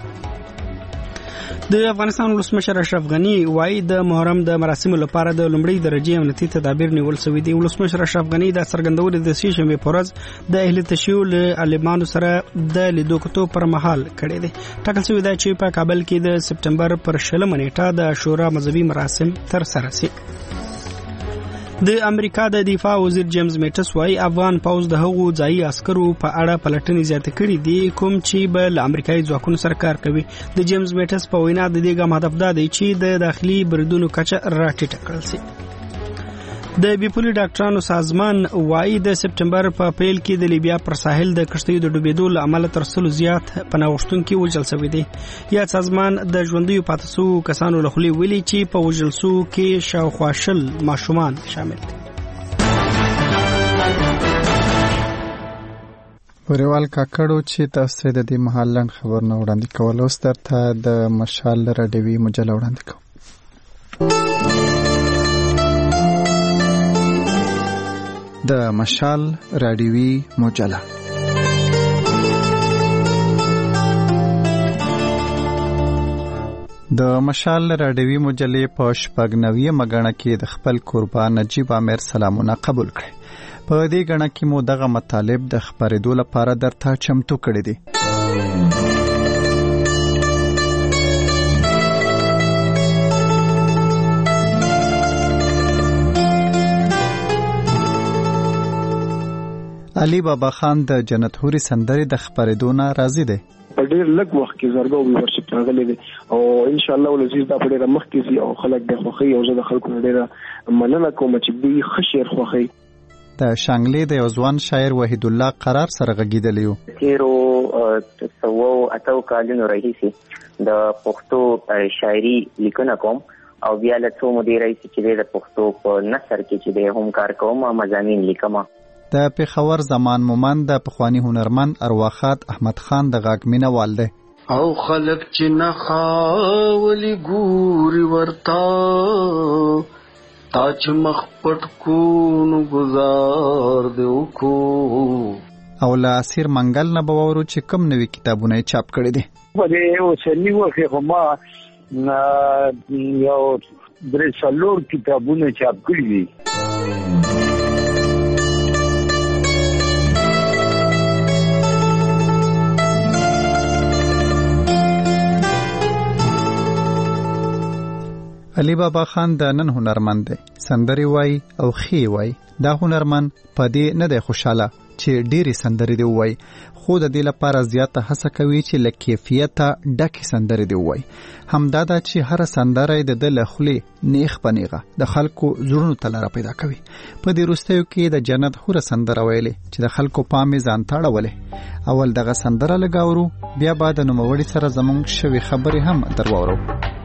د افغانستان ولسمشر اشرف غنی وايي د محرم د مراسمو لپاره د لومړۍ درجې امنیتي تدابیر نیول شوي دي. ولسمشر اشرف غنی د څرګندولو د سې شنبې په ورځ د اهل تشیع له عالمانو سره د لیدو کتو پر مهال کړی دی. ټاکل شوی دی چې په کابل کې د سپټمبر پر شلمه نیټه د عاشورا مذهبي مراسم ترسره شي. د امریکا د دفاع وزیر جیمز میټس وايي افغان پوځ د هغو ځایي عسکرو په اړه پلټنې زیاتې کړې دي کوم چې به له امریکایي ځواکونو سره کار کوي. د جیمز میټس په وینا د دې ګام هدف دا دی چې د داخلي بریدونو کچه راټیټه کړل شي. د بیپولي ډاکټرانو سازمان وايي د سپټمبر په اپریل کې د لیبیا پر ساحل د کشتیو د ډوبېدو له امله تر سلو زیات پناه غوښتونکي وژل شوي دي. یا سازمان د ژوندیو پاتې شوو کسانو له خولې ویلي چې په وژل شوو کې شاوخوا شل ماشومان شامل دي. بوریوال کاکړو چې تاسو د دې مهال لنډ خبرونه وړاندې کول. اوس درته د مشال راډیوي مجله وړاندې کوم. د مشال راډیوي مجله د مشال راډیوي مجلې په شپږ نوي مګڼه کې د خپل قربان نجیب عامر سلامونه قبول کړي. په دې غڼه کې مو دغه مطالب د خبرېدو لپاره درته چمتو کړي دي. علي بابا خان د جنت حوري سندرې د خبرېدو نه راضي دی. په ډېر لږ وخت کې زرګو ویورشپ راغلی دی او ان شاء الله ولزیز دا په ډېر مخ کې سي او خلک د خوخي او زه د خلکو ډېر مننه کوم چې دوی خشیر خوخي. د شانګلې د یو ځوان شاعر وحید الله قرار سره غږیدلی و. تیرو سوو اتو کالونو راهیسي د پښتو شاعري لیکنه کوم او بیا له څو مودې راهیسي چې د پښتو په نثر کې چې د هم کار کوم مضامین لیکم. د پیښور زمان مومند د پخوانی هنرمند ارواخات احمد خان د غاګ مینوال دی. او خلق چې نه خاولي ګوري ورتا تا چې مخ پټ کو نو گزار دیو کو. او له اسیر منګل نه به وورو چې کوم نوي کتابونه چاپ کړي دي. په دې اوسنی وخت کې ما یو درې څلور کتابونه چاپ کړي دي. علي بابا خان د نن هنرمند دی، سندري وای او خي وای. دا هنرمند په دې نه دی خوشاله چې ډېری سندري دی وای، خو د دې لپاره زیاته هڅه کوي چې له کیفیته ډکې سندرې دی وای. همدا دا چې هر سندره د د له خولې نیخ په نیغه د خلکو زړونو ته لاره پیدا کوي. په دې وروستیو کې د جنت هوره سندره ویلې چې د خلکو پام یې ځان ته اړولې. اول دغه سندره لګاورو، بیا به د نوموړي سره زموږ شوي خبرې هم در واورو.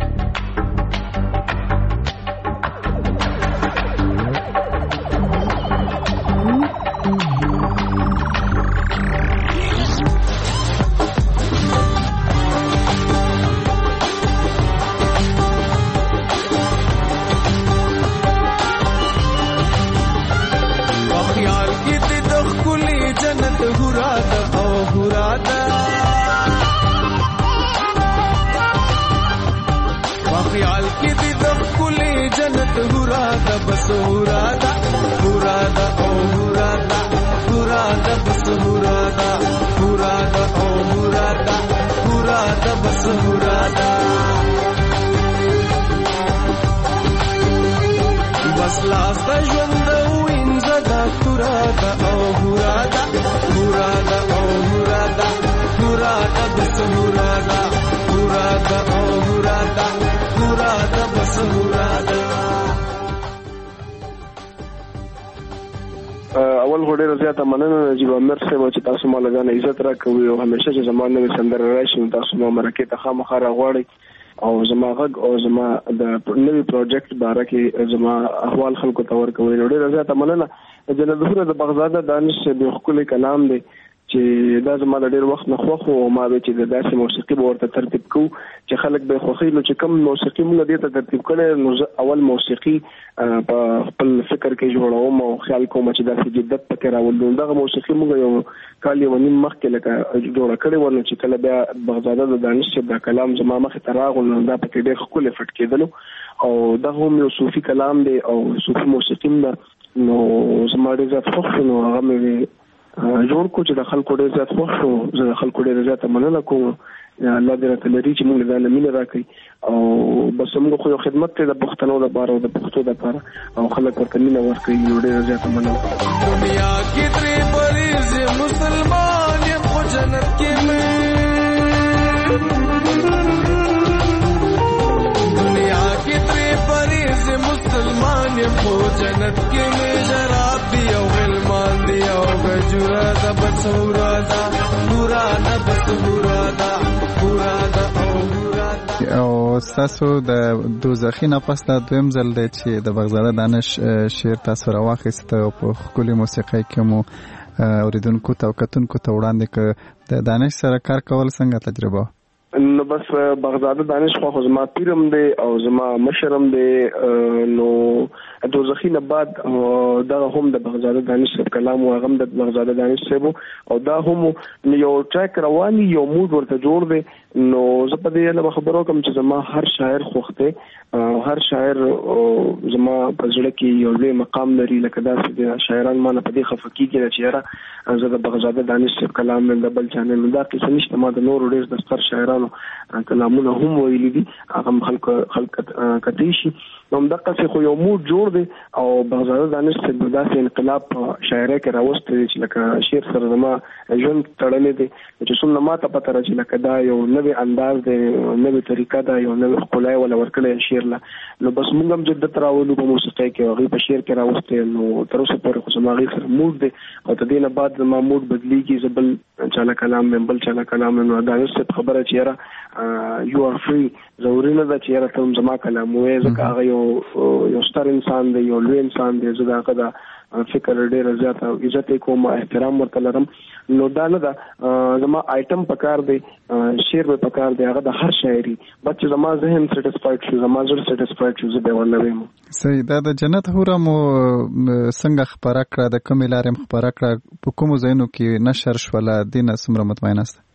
اول غوډه زیاته مننه نجیب امیر صاحب چې تاسو مال غانه عزت راکوي او همیشه چې زمانه نوې سندره راشي تاسو مو مرکه ته خامخا راغواړي او زما غږ او زما د نوې پروجیکټ باره کې زما احوال خلکو ته ورکوي. ډېر زیاته مننه. جنت ظهور د بغداد دانش به خپل کلام دی چې دا زما د ډېر وخت نه خوښ او ما به چې د داسې موسیقي به ورته ترتیب کوو چې خلک به خوښي. نو چې کوم موسیقي موږ دې ته ترتیب کړی نو اول موسیقي په خپل فکر کې جوړوم او خیال کوم چې داسې جدت پکې راولم. دغه موسیقي موږ یو کال یو نیم مخکې لکه جوړه کړې وه، نو چې کله بیا بغداد د دانش دا کلام زما مخې ته راغلو نو دا پکې ډېر ښکلی فټ کېدلو او دغه هم یو صوفي کلام دی او صوفي موسیقي هم ده. نو زما ډېر زیات خوښ شو نو هغه مې جوړ کو چې د خلکو ډېر زیات خوښ شو. زه د خلکو ډېر زیاته مننه کوم، الله دې راته لري چې موږ له مینه راکړي او بس موږ خو یو خدمت دی د پښتنو لپاره او د پښتو لپاره او خلک ورته مینه ورکړي. ډېر زیاته مننه. دنیا کې ترې پریز مسلمان یم خو جنت کې مې، دنیا کې ترې پریز مسلمان یم خو جنت کې مې، شراب دی او غلمان دی او گجورا دا بسورا دا پورا دا بسورا دا پورا دا او پورا دا. او تاسو د دوزخی نفس د دویم ځل دی چې د بغداد دانش شعر تاسو راواخیست او په ښکلي موسیقۍ کې مو اوریدونکو ته او کتونکو ته وړاندې کړ. د دانش سره کار کول څنګه تجربه؟ نو بس بغداد دانش خو زما پیرم دی او زما مشرم دی. نو دوزخی نه بعد دا هم د بغداد دانش صاحب کلام او هغه د بغداد دانش صاحب او دا هم یو ټریک رواني یو موډ ورته جوړ دی. نو زه په دې نه خبرو کوم چې زما هر شاعر خوخته، هر شاعر زما په ځړه کې یو لوی مقام لري. لکه دا چې شاعران ما نه په دې خفه کېږي چې یاره زه د بغداد دانش صاحب کلام نه بل چانل دا کې نشته. ما د نور ډېر د ستر شاعرانو کلامونه هم ویلي دي، هغه خلک خلک کتي شي. نو دغه څه خو یو موډ جوړ دی او بغداد دانش صاحب داسې انقلاب په شاعرۍ کې راوستی چې لکه شعر سره زما ژوند تړلی دی چې څومره ما ته پته راځي لکه دا یو نوی انداز دی، نوې طریقه ده، یو نوې ښکلا یې ولا ورکړی شعر له. نو بس موږ هم جدت راولو په موسیقۍ کې، هغوی په شعر کې راوستی. نو تر اوسه پورې خو زما هغې سره موډ دی او تر دې نه بعد زما موډ بدلېږي. زه بل چاله کلام یم بل چاله کلام یم. نو دانش صاحب خبره چې یاره یو آر فری، ضروري نه ده چې یاره ته هم زما کلام ووایې، ځکه هغه یو یو ستر انسان دی، یو لوی انسان دی. زه د هغه د فکر ډېر زیات عزت یې کوم، احترام ورته لرم. نو دا نه ده زما آیټم پکار دی، شعر به پکار دی، هغه د هر شاعري بس چې زما ذهن سیټسفاید شو، زما زړه سیټسفاید شو، زه به ورنه ویم. صحیح. دا د جنت هوره مو څنګه خپره کړه؟ د کومې لارې خپره کړه؟ په کومو ځایونو کې نشر شوله؟ دې نه څومره مطمئنه است؟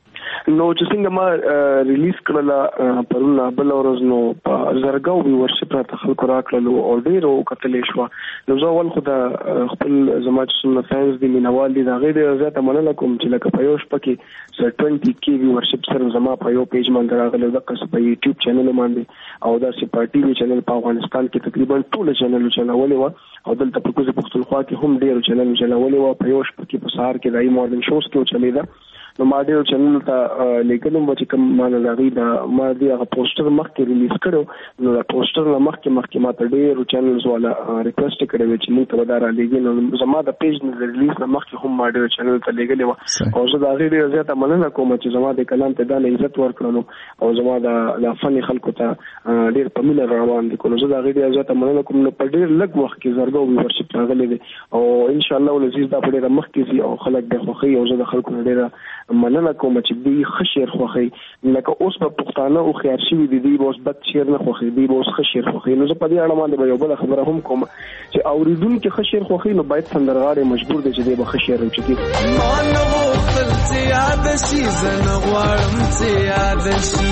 نو چې څنګه ما ریلیز کړل پرونه بل ورځ نو زرګاو وی ورشپ را خلکو راکړل او ډیر او کتلې شو نو زه ول خو د خپل زماج سنت ساينس دی مینوال دي دا غیر زیاته مننه کوم چې لکه په یو شپه کې سر بیس کی وی ورشپ سره زما په یو پیج باندې راغلی د قص په یوټیوب چینل باندې او دا سی پارټي وی چینل په افغانستان کې تقریبا ټول چینل چلولې و او دلته په کوزه پښتونخوا کې هم ډیر چینل چلولې و په یو شپه کې په سهار کې دای مورنینګ شوز کې چلیدا نو ما ډیر چینل ته لیکلم چې کوم معنی لري دا ما دی هغه پوسټر مخکې ریلیز کړو نو دا پوسټر مخکې مخکې ما ته ډیر چینلز والا ریکوست کړی چې موږ ته ودار لګي نو زما د پیج نه ریلیز نه مخکې هم ما ډیر چینل ته لګلې و او زه دا غیر زیاته مننه کوم چې زما د کلام ته د عزت ورکړلو او زما د فني خلکو ته ډیر په مینه روان دي کوم زه دا غیر زیاته مننه کوم نو په ډیر لږ وخت کې زرګو ورشپ راغلي دي او ان شاء الله ولزیز دا په ډیر مخکې سي او خلک د خوخي او زه د خلکو ډیر مننه کوم چې دی خشیر خوخي لکه اوس په پښتانه او خیر شي دي دی اوس بد شیر نه خوخي دی اوس خشیر خوخي نو زه په دې اړه باندې یو بل خبره هم کوم چې اوریدونکو خشیر خوخي نو باید سندرغاړي مجبور دي چې دی به خشیر وچتي ما نو خپل چې یاد شي زنه غواړم چې یاد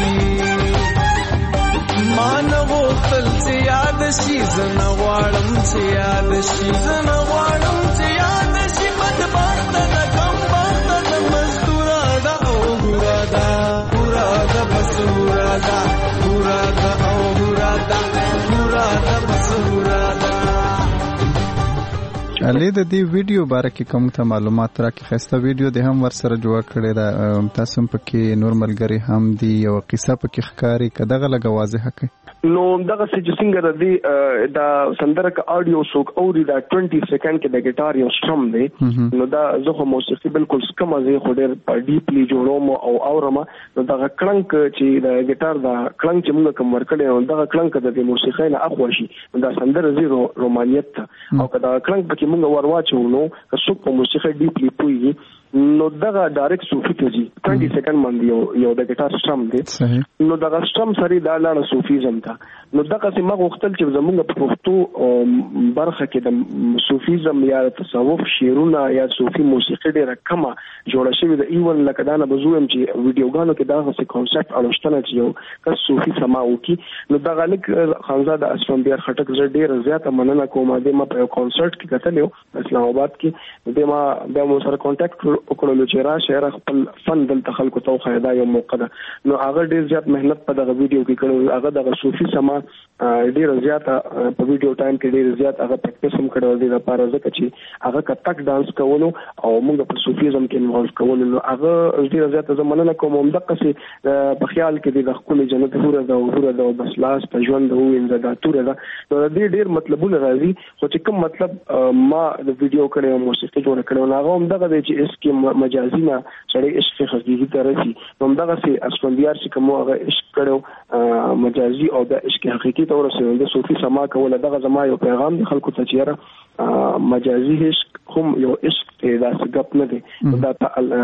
شي ما نو خپل چې یاد شي زنه غواړم چې یاد شي زنه غواړم چې یاد شي بد بارت نه کم بارت نه مزدورا دا او ګورا دا ګورا دا بس ګورا دا ګورا دا او ګورا دا ګورا دا بس ګورا دا علي د دې ویډیو باره کې کوم ته معلومات راکې خسته ویډیو د هم ور سره جوړ کړی دا تاسو په کې نور ملګری هم دی او قصه په کې ښکاری کداغه لګ واضح کړي نو دغه چې څنګه د دې دا سندره کا اډیو سوک او دا بیس سکند کې د ګټار یو سټرم دی نو دا زه خو موسیقي بالکل سکم از خو ډېر په ډیپلی جوړوم او اورم نو دا کلنک چې د ګټار دا کلنک چې موږ کوم ورکړی نو دا کلنک د موسیقي نه اخوا شي دا سندره زیرو رومانیت او کدا کلنک پکې موږ ورواچو نو که څوک په موسیقي ډیپلی پوي نو دغه ډایرکټ صوفي ته جی بیس سکند باندې یو یو د ګټار سټرم دی نو دغه سټرم سری دا لاړه صوفیزم ته نو دغه چې موږ وختل چې زمونږ په پښتو برخه کې د صوفیزم یا تصوف شعرونه یا صوفي موسیقي ډیره کمه جوړه شوې ده ایون لکه دا نه بزوم چې ویډیوګانو کې دغه څه کنسپټ اړوشتنه چې یو کس صوفي سما وکي نو دغه لیک خانزاده اسفندیار خټک زړه ډیره زیاته مننه کوم د ما په کنسرت کې کتلو اسلام آباد کې د ما د مو سره کانټیکټ وکړلو چې را شهر خپل فن دلته خلکو ته خیدا یو موقع ده نو هغه ډیر زیات مهنت په دغه ویډیو کې کړو هغه دغه صوفي سما ډیر زیات په ویډیو ټایم کې ډیر زیات هغه پریکټیس هم کړو د لپاره ځکه چې هغه کټک ډانس کولو او موږ په صوفیزم کې انوالو کولو نو هغه ډیر زیات زمونږ کوم هم دغه څه په خیال کې د خپل جنت هوره ده هوره ده بس لاس په ژوند هو انده دا توره ده نو د ډیر مطلبونه راځي خو چې کوم مطلب ما د ویډیو کړو موسیقي جوړ کړو هغه هم دغه دی چې اس کې مجازي نه سړی عشق حقيقي ته رسي نو دغه سي اسفندیار چې کوم هغه عشق کړو مجازي او د عشق حقيقي ته ورسېږي د صوفي سما کوله دغه زما یو پیغام د خلکو ته چیرې مجازي عشق هم یو عشق دا څنګه نه دی دا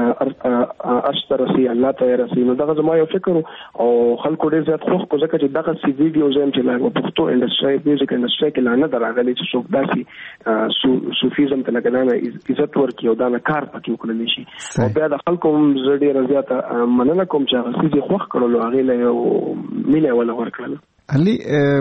ته اشترسي الله ته رسي نو دغه زما یو فکر او خلکو ډېر زیات خوښ کو ځکه چې دغه سي ویډیو زم چې لاګو پښتو انډستری میوزیک انډستری کې لانه دراغلي چې څوک داسي صوفیزم ته لګنانه عزت ورکي او دا نه کار پکې وکړل شي او بیا د خلکو هم زړه زیاته مننه کوم چې هغه سي خوښ کړلو هغه له یو مینه ولا ورکړل علي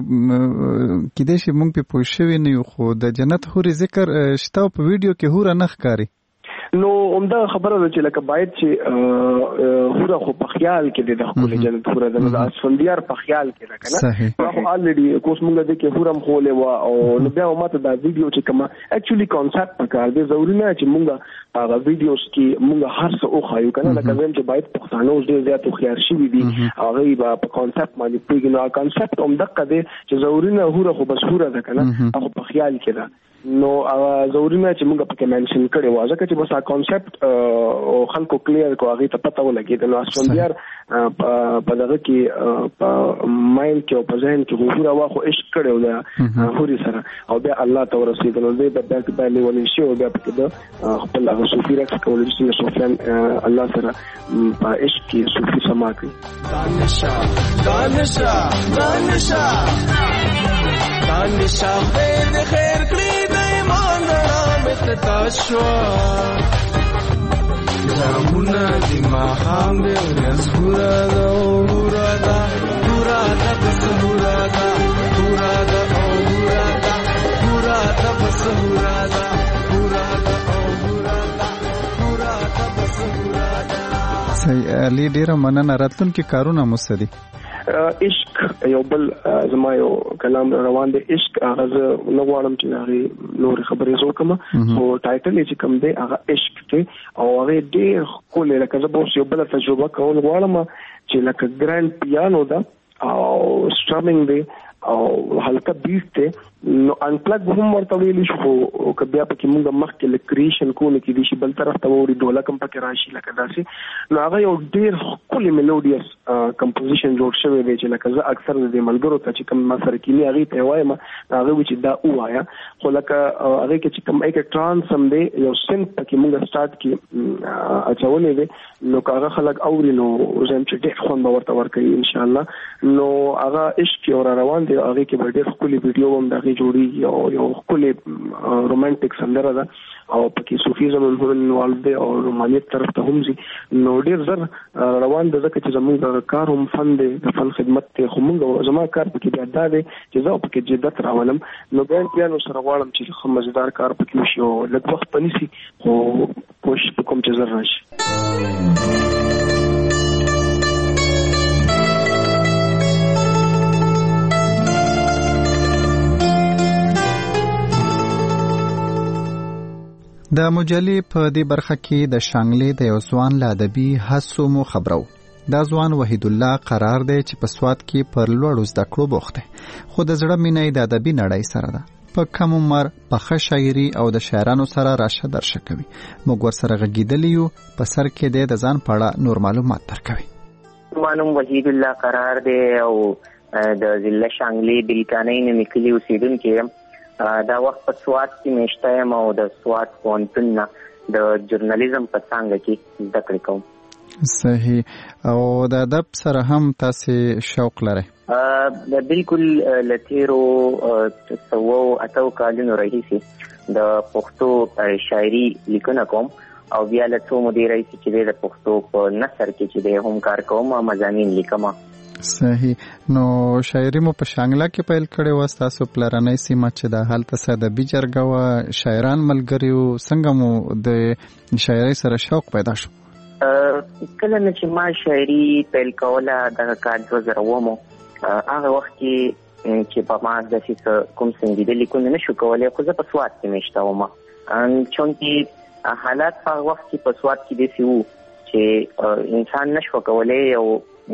کله چې مونږ په پوښښوي نه یو خو د جنت هوري ذکر شته په ویډیو کې هورا نخ کاری نو عمده خبره ده چې لکه باید چې هورا خو په خیال کې د خپل جنت هورا د اسفندیار په خیال کې ده کنه خو الریډي کوس مونږ د کې هورم خولې وا او نو بیا ماته دا ویډیو چې کومه اکچولی کانسپټ پکار دی ضروري نه چې مونږ هغه ویډیوز کې مونږ هر څه او خایو کنه لکه زم چې باید پښتانه اوس ډیر زیات خيار شي دي هغه په کانسپټ باندې پیګ نو کانسپټ هم دغه دی چې ضروري نه هورا خو بس هورا ده کنه هغه په خیال کې ده نو ضروري نه چې موږ پکې منشن کړي و ځکه چې بس دا کانسپټ او خلکو کلیر کو هغه ته پته ولګي نو اسفندیار په دغه کې په مایند کې او په ذهن کې غوړه واخو عشق کړو دا هوري سره او بیا الله ته ورسېدل نو دې په دغه باندې ولې شو بیا پکې د خپل هغه صوفي رقص کول چې سفیان الله سره په عشق کې صوفي سما کوي دانشا دانشا دانشا دانشا به خیر کړی تاشوا جامونا دی ما هم دی ازګورا دا ګورا دا ګورا دا بس ګورا دا ګورا دا او ګورا دا ګورا دا بس ګورا دا ګورا دا او ګورا دا ګورا دا بس ګورا دا. صحیح علي ډیره مننه. راتلونکي کارونه مستدي عشق یو بل زما یو کلام روان دی عشق هغه نو غواړم چې هغه نور خبرې زو کوم او ټایټل یې کوم دی هغه عشق ته او هغه ډیر کول لکه زه به یو بل تجربه کول غواړم چې لکه ګرانډ پیانو دا او سټرمینګ دی او هلکه بیټ ته نو انپلګ هم ورته ویل شو خو کبه پکې موږ مخکې ل کریشن کوو کې دي چې بل طرف ته ووري ډولک هم پکې راشي لکه داسې نو هغه یو ډیر کولي میلودیس کمپوزیشن جوړ شوی دی چې لکه زه اکثر د ملګرو ته چې کوم ما سره کې هغه ته وایم هغه چې دا وایا خو لکه هغه کې چې کوم یک ټرانس هم دی یو سنت پکې موږ سٹارټ کې اچولې دی نو هغه خلک اوري نو زم چې ډیر خوند ورته ورکوي ان شاء الله نو هغه عشق اور روان دی هغه کې ډیر کولي ویډیو هم جوړي یو یو کولي رومانټیک سندره ده او پکې صوفیزم هم انوالو دی او رومانیت طرف ته هم زی نو ډیر زر روان ده ځکه چې زموږ کار هم فن دی د فن خدمت ته خو موږ زما کار پکې بیا دا دی چې زه پکې جدت راولم نو ګرانډ پیانو سره غواړم چې خو مزیدار کار پکې وشي او لږ وخت پنيسي خو کوشش وکوم چې زر راشي. د مجلې په دې برخه کې د شانګلې د یو ځوان له ادبي هڅو مو خبرو. دا ځوان وحید الله قرار دی چې په سواد کې پر لوړو زده کړو بوخت دی خو د زړه مینه د ادبي نړۍ سره ده. په کم عمر په ښه شاعري او د شاعرانو سره راشه درشه کوي. موږ ورسره غږیدلی یو په سر کې د ځان په اړه نور معلومات درکوي. مانم وحید الله قرار دی او د ضلع شانګلې بلکانۍ نه مکلی اوسیدونکو یم. دا وخت په سواد کې مشته یم او د سواد پوهنتون نه د ژورنالیزم په څانګه کې زده کړې کوم. صحیح. او د ادب سره هم تاسې شوق لرئ؟ بالکل لتیرو سوو اتو کالونو راهیسې د پښتو شاعري لیکنه کوم او بیا له څو مودې راهیسې چې د پښتو په نثر کې چې د هم کار کوم مضامین لیکم. صحیح. نو شاعري مو په شانګله کې پیل کړې و تاسو پلرنۍ سیمه چې د هلته څه د بیجرګه و شاعران ملګری و څنګه مو د شاعرۍ سره شوق پیدا شو؟ کله نه چې ما شاعري پیل کوله د کال دوه زره اووه هغه وخت کې چې په ما داسې کوم سنجیده لیکونه نشو کولی خو زه په سواد کې مشته وم چونکې حالات په هغه وخت کې په سواد کې داسې وو چې انسان نشو کولی یو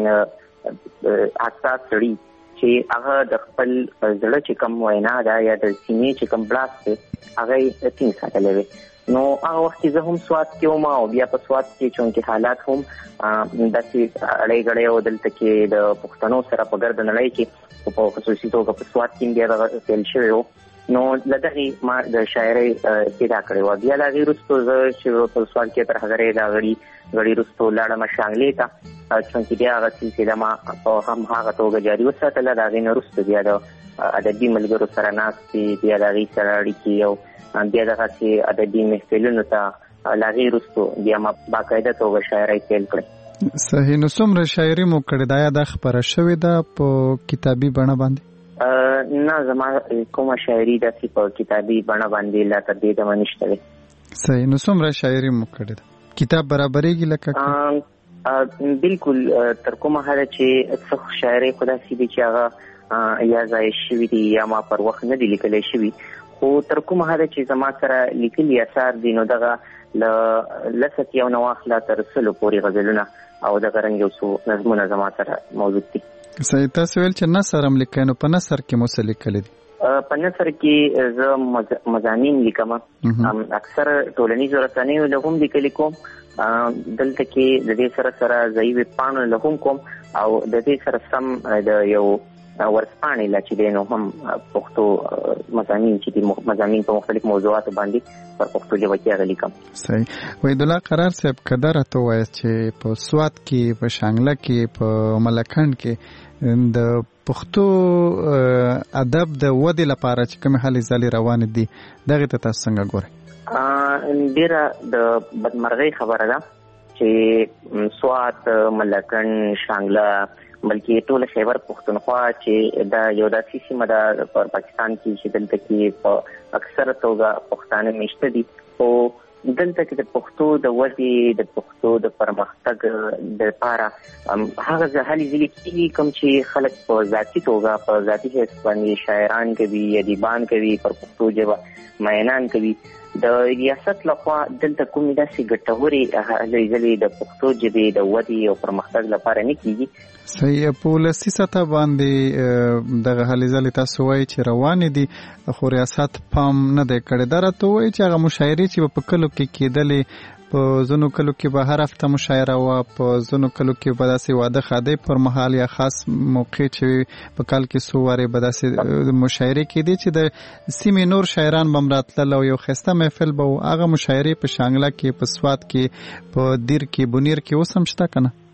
حساس سړی چې هغه د خپل زړه چې کوم وینا ده یا د سینې چې کوم بلاس دی هغه یې ټینګ ساتلی وي. نو هغه وخت کې زه هم سواد کې وم او بیا په سواد کې چونکې حالات هم داسې اړی غړی او دلته کې د پښتنو سره په ګرد نړۍ کې په خصوصي توګه په سواد کې بیا دغه پیل شوی و نو له دغې ما د شاعرۍ ابتدا کړې وه. بیا له هغې وروستو زه چې په سواد کې تر هغې د غړي غړي وروستو لاړم شانګلې ته چونکې بیا هغه سلسله ما په هم هغه توګه جاري وساتله. د هغې نه وروسته بیا د ادبي ملګرو سره ناستې بیا د هغې سره اړیکې او بیا دغسې ادبي محفلونو ته له هغې وروستو بیا ما باقاعده توګه شاعرۍ پیل کړې. صحیح. نو څومره شاعري مو کړې ده یا دا خپره شوې ده په کتابي بڼه باندې؟ نه زما کومه شاعري داسې په کتابي بڼه باندې لا تر دې دمه نشته دی. صحیح. نو څومره شاعري مو کړې ده؟ کتاب برابرېږي لکه؟ بالکل تر کومه حده چې څه شاعرۍ خو داسې دي چې هغه یا ضایع شوي دي یا ما پر وخت نه دي لیکلی شوي خو تر کومه حده چې زما سره لیکلي اثار دي نو دغه له لس اتیا نه واخله تر سلو پورې غزلونه او دغه رنګ یو څو نظمونه زما سره موجود دي. صحیح. تاسو ویل چې نثر هم لیکئ نو په نثر کې مو څه لیکلی دي؟ په نثر کې زه مضامین لیکم اکثر ټولنیزو رسنیو له هم لیکلي کوم دلته کې د دې سره سره ضعیف پاڼو له هم کوم او د دې سره سم د یو ورځپاڼې لا چې دی نو هم پښتو مضامین چې دي مضامین په مختلف موضوعاتو باندې پر پښتو ژبه کې هغه لیکم. صحیح. وحید الله قرار صاحب که دا راته ووایاست چې په سوات کې په شانګله کې په ملکنډ کې د پښتو ادب د ودې لپاره چې کومې هلې ځلې روانې دي دغې ته تاسو څنګه ګورئ؟ ډېره د بدمرغۍ خبره ده چې سوات، ملکن، شانګله بلکې ټول خیبر پښتونخوا چې دا یو داسې سیمه ده په پاکستان کې چې دلته کې په اکثره توګه پښتانه میشته دي. او دلته کې د پښتو د ودې د پښتو د پرمختګ د لپاره هغه ځهالي ځلې کېږي کوم چې خلک په ذاتي توګه په ذاتي حیث باندې شاعران کوي، ادیبان کوي، پر پښتو ژبه مینان کوي. د ریاست لخوا دلته کومې داسې ګټورې هلې ځلې د پښتو ژبې د ودې او پرمختګ لپاره نه کېږي. صحیح. په ولسي سطح باندې دغه هلې ځلې تاسو وایي چې روانې دي خو ریاست پام نه دی کړی. دا راته وایي چې هغه مشاعرې چې په کلو کې کېدلې په ځینو کلو کې به هر هفته مشاعره وه، په ځینو کلو کې به داسې واده خادۍ پر مهال یا خاص موقع چې په کال کې څو وارې به داسې مشاعرې کېدې چې د سیمې نور شاعران به هم راتلل او یو ښایسته محفل به و. هغه مشاعرې په شانګله کې، په سوات کې، په دیر کې، بونیر کې اوس هم شته که نه؟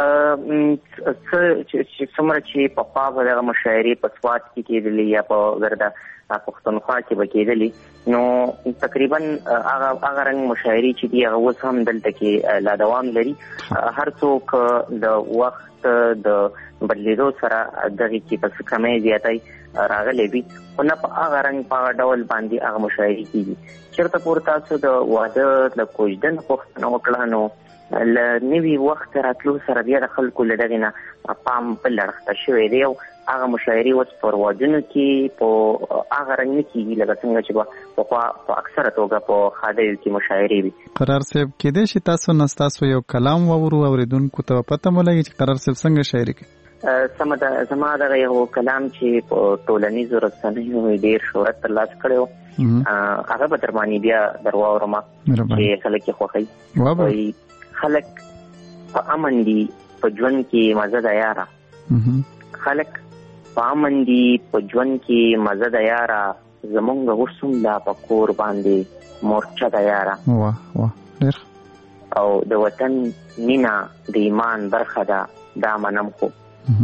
څومره چې پخوا به دغه مشاعرې په سوات کې کېدلې یا په ګرده پښتونخوا کې به کېدلې، نو تقریبا هغه هغه رنګ مشاعرې چې دي هغه اوس هم دلته کې لا دوام لري. هر څوک د وخت د بدلیدو سره دغه کې په څه کمې زیاتۍ راغلی وي، خو نه په هغه رنګ په هغه ډول باندې هغه مشاعرې کېږي. چېرته پورې تاسو د واده له کوژدن پوښتنه وکړه نو له نوي وخت راتلو سره بیا د خلکو له دغې نه پام بل اړخته شوی دی او هغه مشاعرې اوس په روادونو کې په هغه رنګ نه کېږي لکه څنګه چې به پخوا په اکثره توګه په خادیو کې مشاعرې وي. قرار صاحب کېدای شي تاسو نه ستاسو یو کلام واورو، اورېدونکو ته پته مو لګي چې قرار صاحب څنګه شاعري کوي؟ سمه ده. زما دغه یو کلام چې په ټولنیزو رسنیو ډېر شهرت ترلاسه کړی و، هغه به در باندې بیا در واورم چې خلک یې خوښوي. وایي خلک په امن دي په ژوند کې مزه ده یاره، خلک په امن دي په ژوند کې مزه ده یاره، زمونږ اوس هم لا په کور باندې مورچه ده یاره. واه واه ډېر. او د وطن مینه د ایمان برخه ده دا منم، خو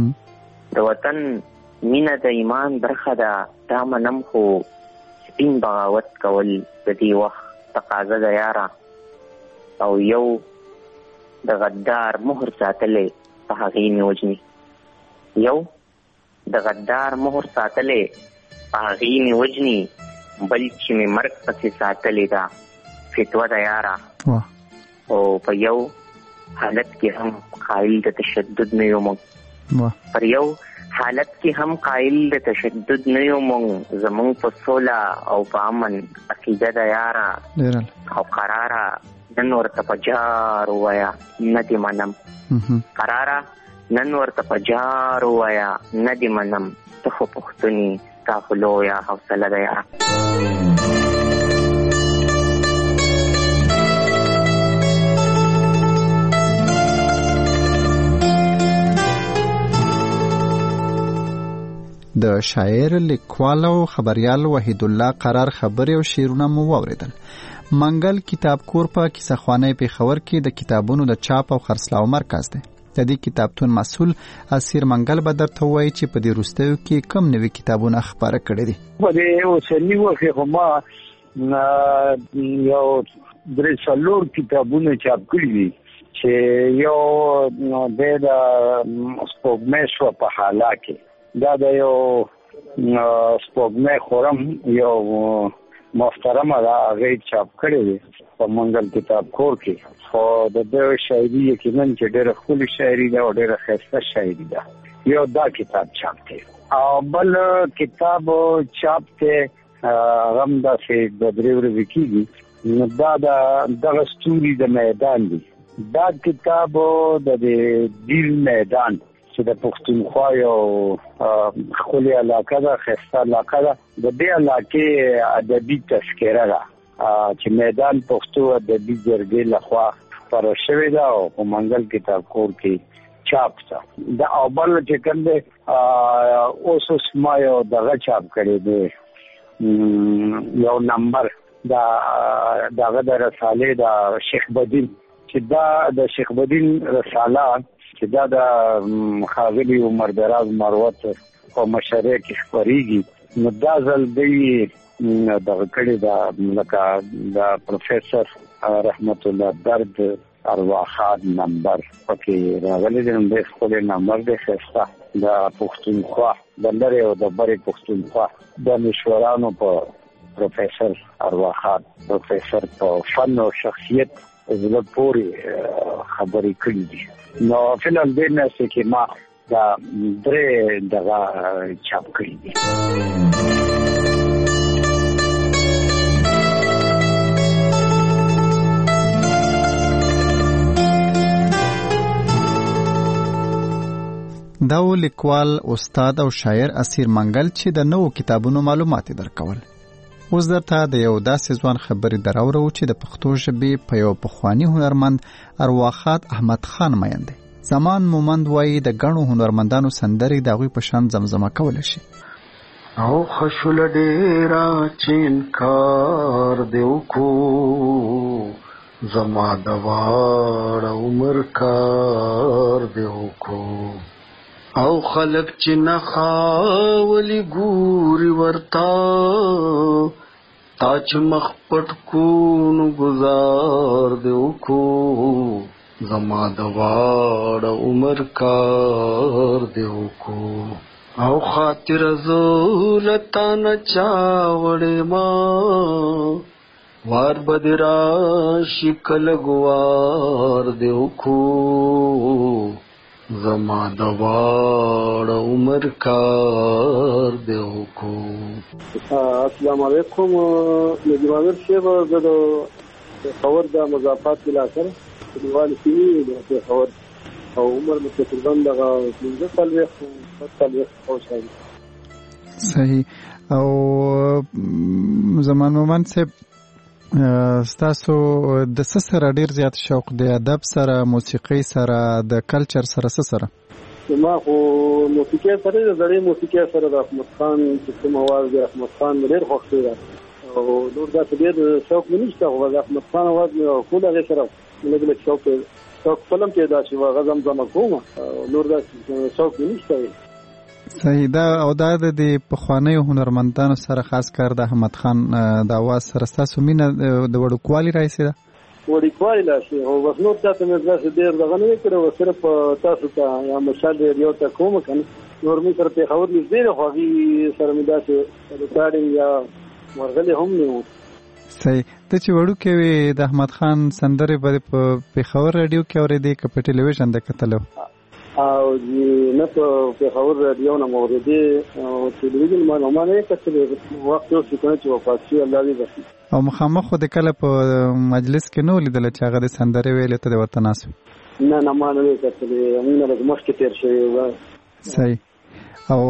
د وطن مینه د ایمان برخه ده دا منم، خو سپین بغاوت کول د دې وخت تقاضا ده یاره. او یو د غدار مهر ساتلې په هغې مې وجني، یو د غدار مهر ساتلې په هغې مې وجني، بل چې مې مرګ پسې ساتلې ده فتوه ده یاره. او په یو حالت کې هم قایل د تشدد نه یو موږ، پر یو حالت کې هم قایل د تشدد نه یو موږ، زمونږ په سوله او په امن عقیده ده یاره. او قراره نن ورته په جار ووایا نه دې منم، قراره نن ورته په جار ووایا نه دې منم، ته خو پښتونې تا خو لویه حوصله ده یاره. د شاعر، لیکوال او خبریال وحید الله قرار خبرې او شعرونه مو واورېدل. منګل کتاب کور په کیسهخوانۍ پېښور کې د کتابونو د چاپ او خرڅلاو مرکز دی. د دې کتابتون مسؤل اسیر منګل به درته ووایي چې په دې وروستیو کې کوم نوي کتابونه خپاره کړي دي. په دې اوسني وخت کې خو ما یو درې څلور کتابونه چاپ کړي دي چې یو د سپوږمۍ شوه په حاله کې، دا د یو سپوږمۍ خورم یو محترمه ده، هغه چاپ کړی دی په منګل کتاب کور کې. خو د ده شاعري یقینا چې ډېره ښکلې شاعري ده او ډېره ښایسته شاعري ده. یو دا کتاب چاپ دی او بل کتاب چاپ دی هغه هم داسې دوه درې ورځې کېږي، نو دا د دغه ستوري د میدان دی. دا کتاب د دیر میدان چې د پښتونخوا یو ښکلې علاقه ده، ښایسته علاقه ده، د دې علاقې ادبي تذکره ده چې میدان پښتو ادبي جرګې لخوا خپره شوې ده او په منګل کتاب کور کې چاپ ده. د او بل چې کوم دی اوس اوس ما یو دغه چاپ کړی دی، یو نمبر دا دغه د رسالې د شیخ بدین چې دا د شیخ بدین رساله چې دا د ښاغلي عمر دراز مروت په مشرۍ کې خپرېږي، نو دا ځل دوی دغه کړې ده لکه د پروفیسر رحمت الله درد ارواحات نمبر پکې راغلي دي. نو د خپل نمبر د خسته د پښتونخوا د لري او د بری پښتونخوا د مشورانو په پروفیسور ارواحات پروفیسور په فن او شخصیت زله پوری خبرې کړې دي. نو فلم د نسې کې ما دا درې دغه چاپ کړی دي. دا و لیکوال استاد او شاعر اسیر منګل چې د نوو کتابونو معلومات درکول. اوس درته د یو داسې ځوان خبرې دراوړو چې د پښتو ژبې په یو پخواني هنرمند ارواخات احمد خان میین دی. زمان مومند وایي د ګڼو هنرمندانو سندرې د هغوی په شان زمزمه کولی شي. او خشول ډېره چې انکار دې وکړو، زما د واړه عمر کار دې وکړو. او خلق چې نه خاولي ګوري ورتا، تا چې مخ پټ کو نو گزار دې وکړو، زما د واړه عمر کار دې وکړو. او خاطر زولتا نه چا وړې ما، وار بدې راشي کله ګوار دې وکړو، زما د واړه عمر کار دې وکړو. السلام علیکم. نجیب عامر صاحب، زه د پېښور د مضافات علاقه کلیوال سیمې د پېښور او عمر مې تقریبا دغه پنځه څلوېښت شپږ څلوېښت اوسه. صحیح. او زمان مومند صاحب، ستاسو د څه سره ډیر زیات شوق دی؟ ادب سره، موسیقي سره، د کلچر سره څه سره؟ ما خو موسیقي سره د زړې موسیقي سره د احمد خان چې کوم اواز دی احمد خان ډیر خوښ دی او نور دا ډیر شوق مې نشته. خو د احمد خان اواز مې خو هغه سره لږ لږ شوق شوق فلم کې دا چې غزم زما کوم نور دا شوق مې نشته. صحیح. دا او دا د پخوانیو هنرمندانو سره خاص کار د احمد خان د اواز سره ستاسو مینه د وړوکوالي راځي؟ ده وړوکوالي راشي او بس نور تاسو مې ځکه ډېر دغه نه کړو، صرف تاسو ته یا مشال ریډیو ته کوم کنه نور مې سره په خبر نږدې خو هغه سره مې داسې ریکارډینګ یا ورغلې هم نه و. صحیح. ته چې وړوکی وې د احمد خان سندرې به په پېښور راډیو کې اورېدې که په ټلویزیون د کتلو؟ او نه په پېښور راډیو نه مو اورېدې او ټلویزیون ما نه مانه کتلې. وخت یو څه چې وفات شي الله دې بخښي. او مخامخ خو د کله په مجلس کې نه ولیدل چې هغه د سندرې ویلې ته د ورته ناست؟ نه نه ما نه کتلې، موږ نه مخکې تېر شوي وو. صحیح. او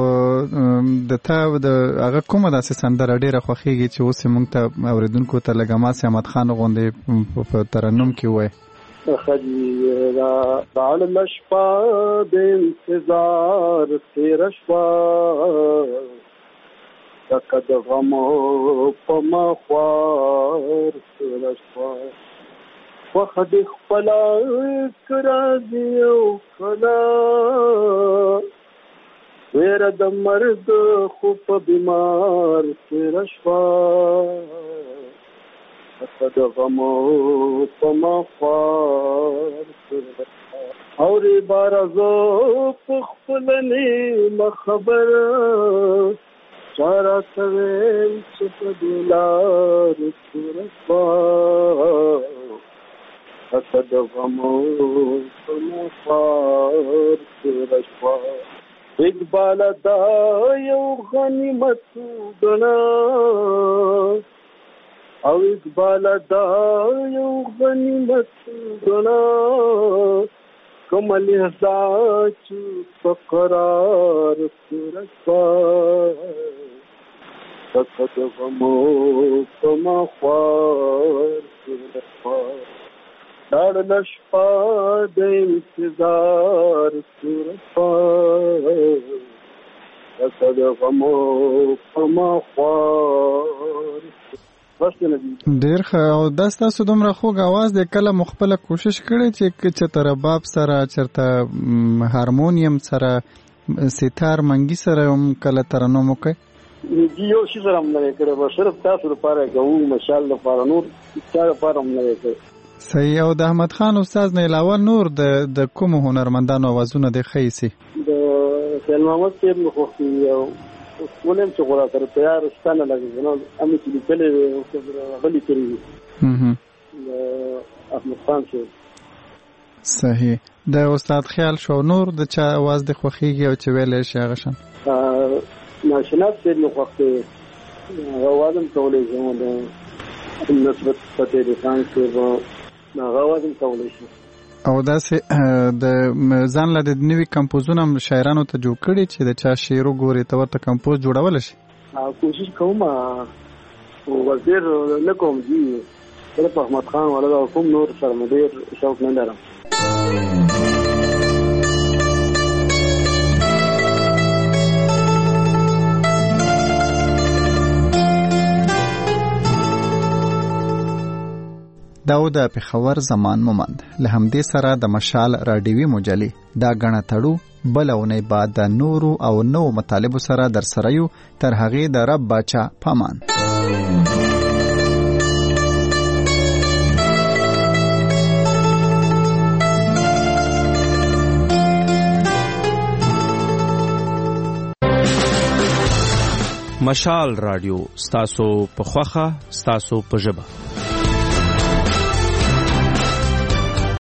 د تا د هغه کومه داسې سندره ډېره خوښېږي چې اوس یې موږ ته اورېدونکو ته لږه ماسې احمد خان غوندې په ترنم کې ووایي؟ خجیرا تعال شپا د انتظار تیر شپا، تکد غمو پما خوار تیر شپا، وخد خپلا کرازی او خلا، ویر د مرد خوب بیمار تیر شپا، تکد غمو پما خوار تیر شپا. اور بارزو پخپلنی مخبر چارا سویل چپ دلار ترپا، تکد غمو پما خوار ترپا. اقبال دا یو غنیمت گنا او اقبال دا یو غنیمت گنا، کمل احساس فقرار ترپا، تکد غمو پما خوار ترپا. داڑ لشپا د انتظار ترپا، تکد غمو پما خوار. ډیر ښه. او دا ستاسو دومره خوږ اواز دی، کله مو خپله کوشش کړی چې چېرته رباب سره، چېرته هارمونیم سره، سیتار منګي سره هم کله ترنم وکړئ؟ یو شي سره هم نه دی کړی، به صرف تاسو لپاره کوو، مشال لپاره، نور چا لپاره هم نه دی کړی. صحیح. او د احمد خان استاد نه علاوه نور د د کوم هنرمندانو اوازونه د خیسي د خیال محمد صاحب مخوخي او ولهم چې غواړي تر تیار ستنه لګي نو امي چې کله غلي کړی هم احمد خان صاحب. صحیح. د استاد خیال شو نور د چا आवाज د خوخيږي او چې ویلې شي هغه شان ناشناس صاحب مخوخي اوازم کولای شي د نسبت فتح خان صاحب اوازم کولای شي او دا سه د ځان له د نوې کمپوزونه شاعرانو ته جوړ کړي چې د چا شعر وګوري ته ورته کمپوز جوړول شي. کوشش کوم او وزیر نه کوم دي په احمد خان ولا کوم نور سره مدیر شوق نه لرم. داود پېښور زمان مومند له همدې سره د مشال راډیوي مجلې دا غڼه تړو بلونه بعد د نورو او نو مطالب سره در سره یو تر هغه د رب بچا پامان. مشال رادیو ستاسو په خوخه ستاسو په ژبه.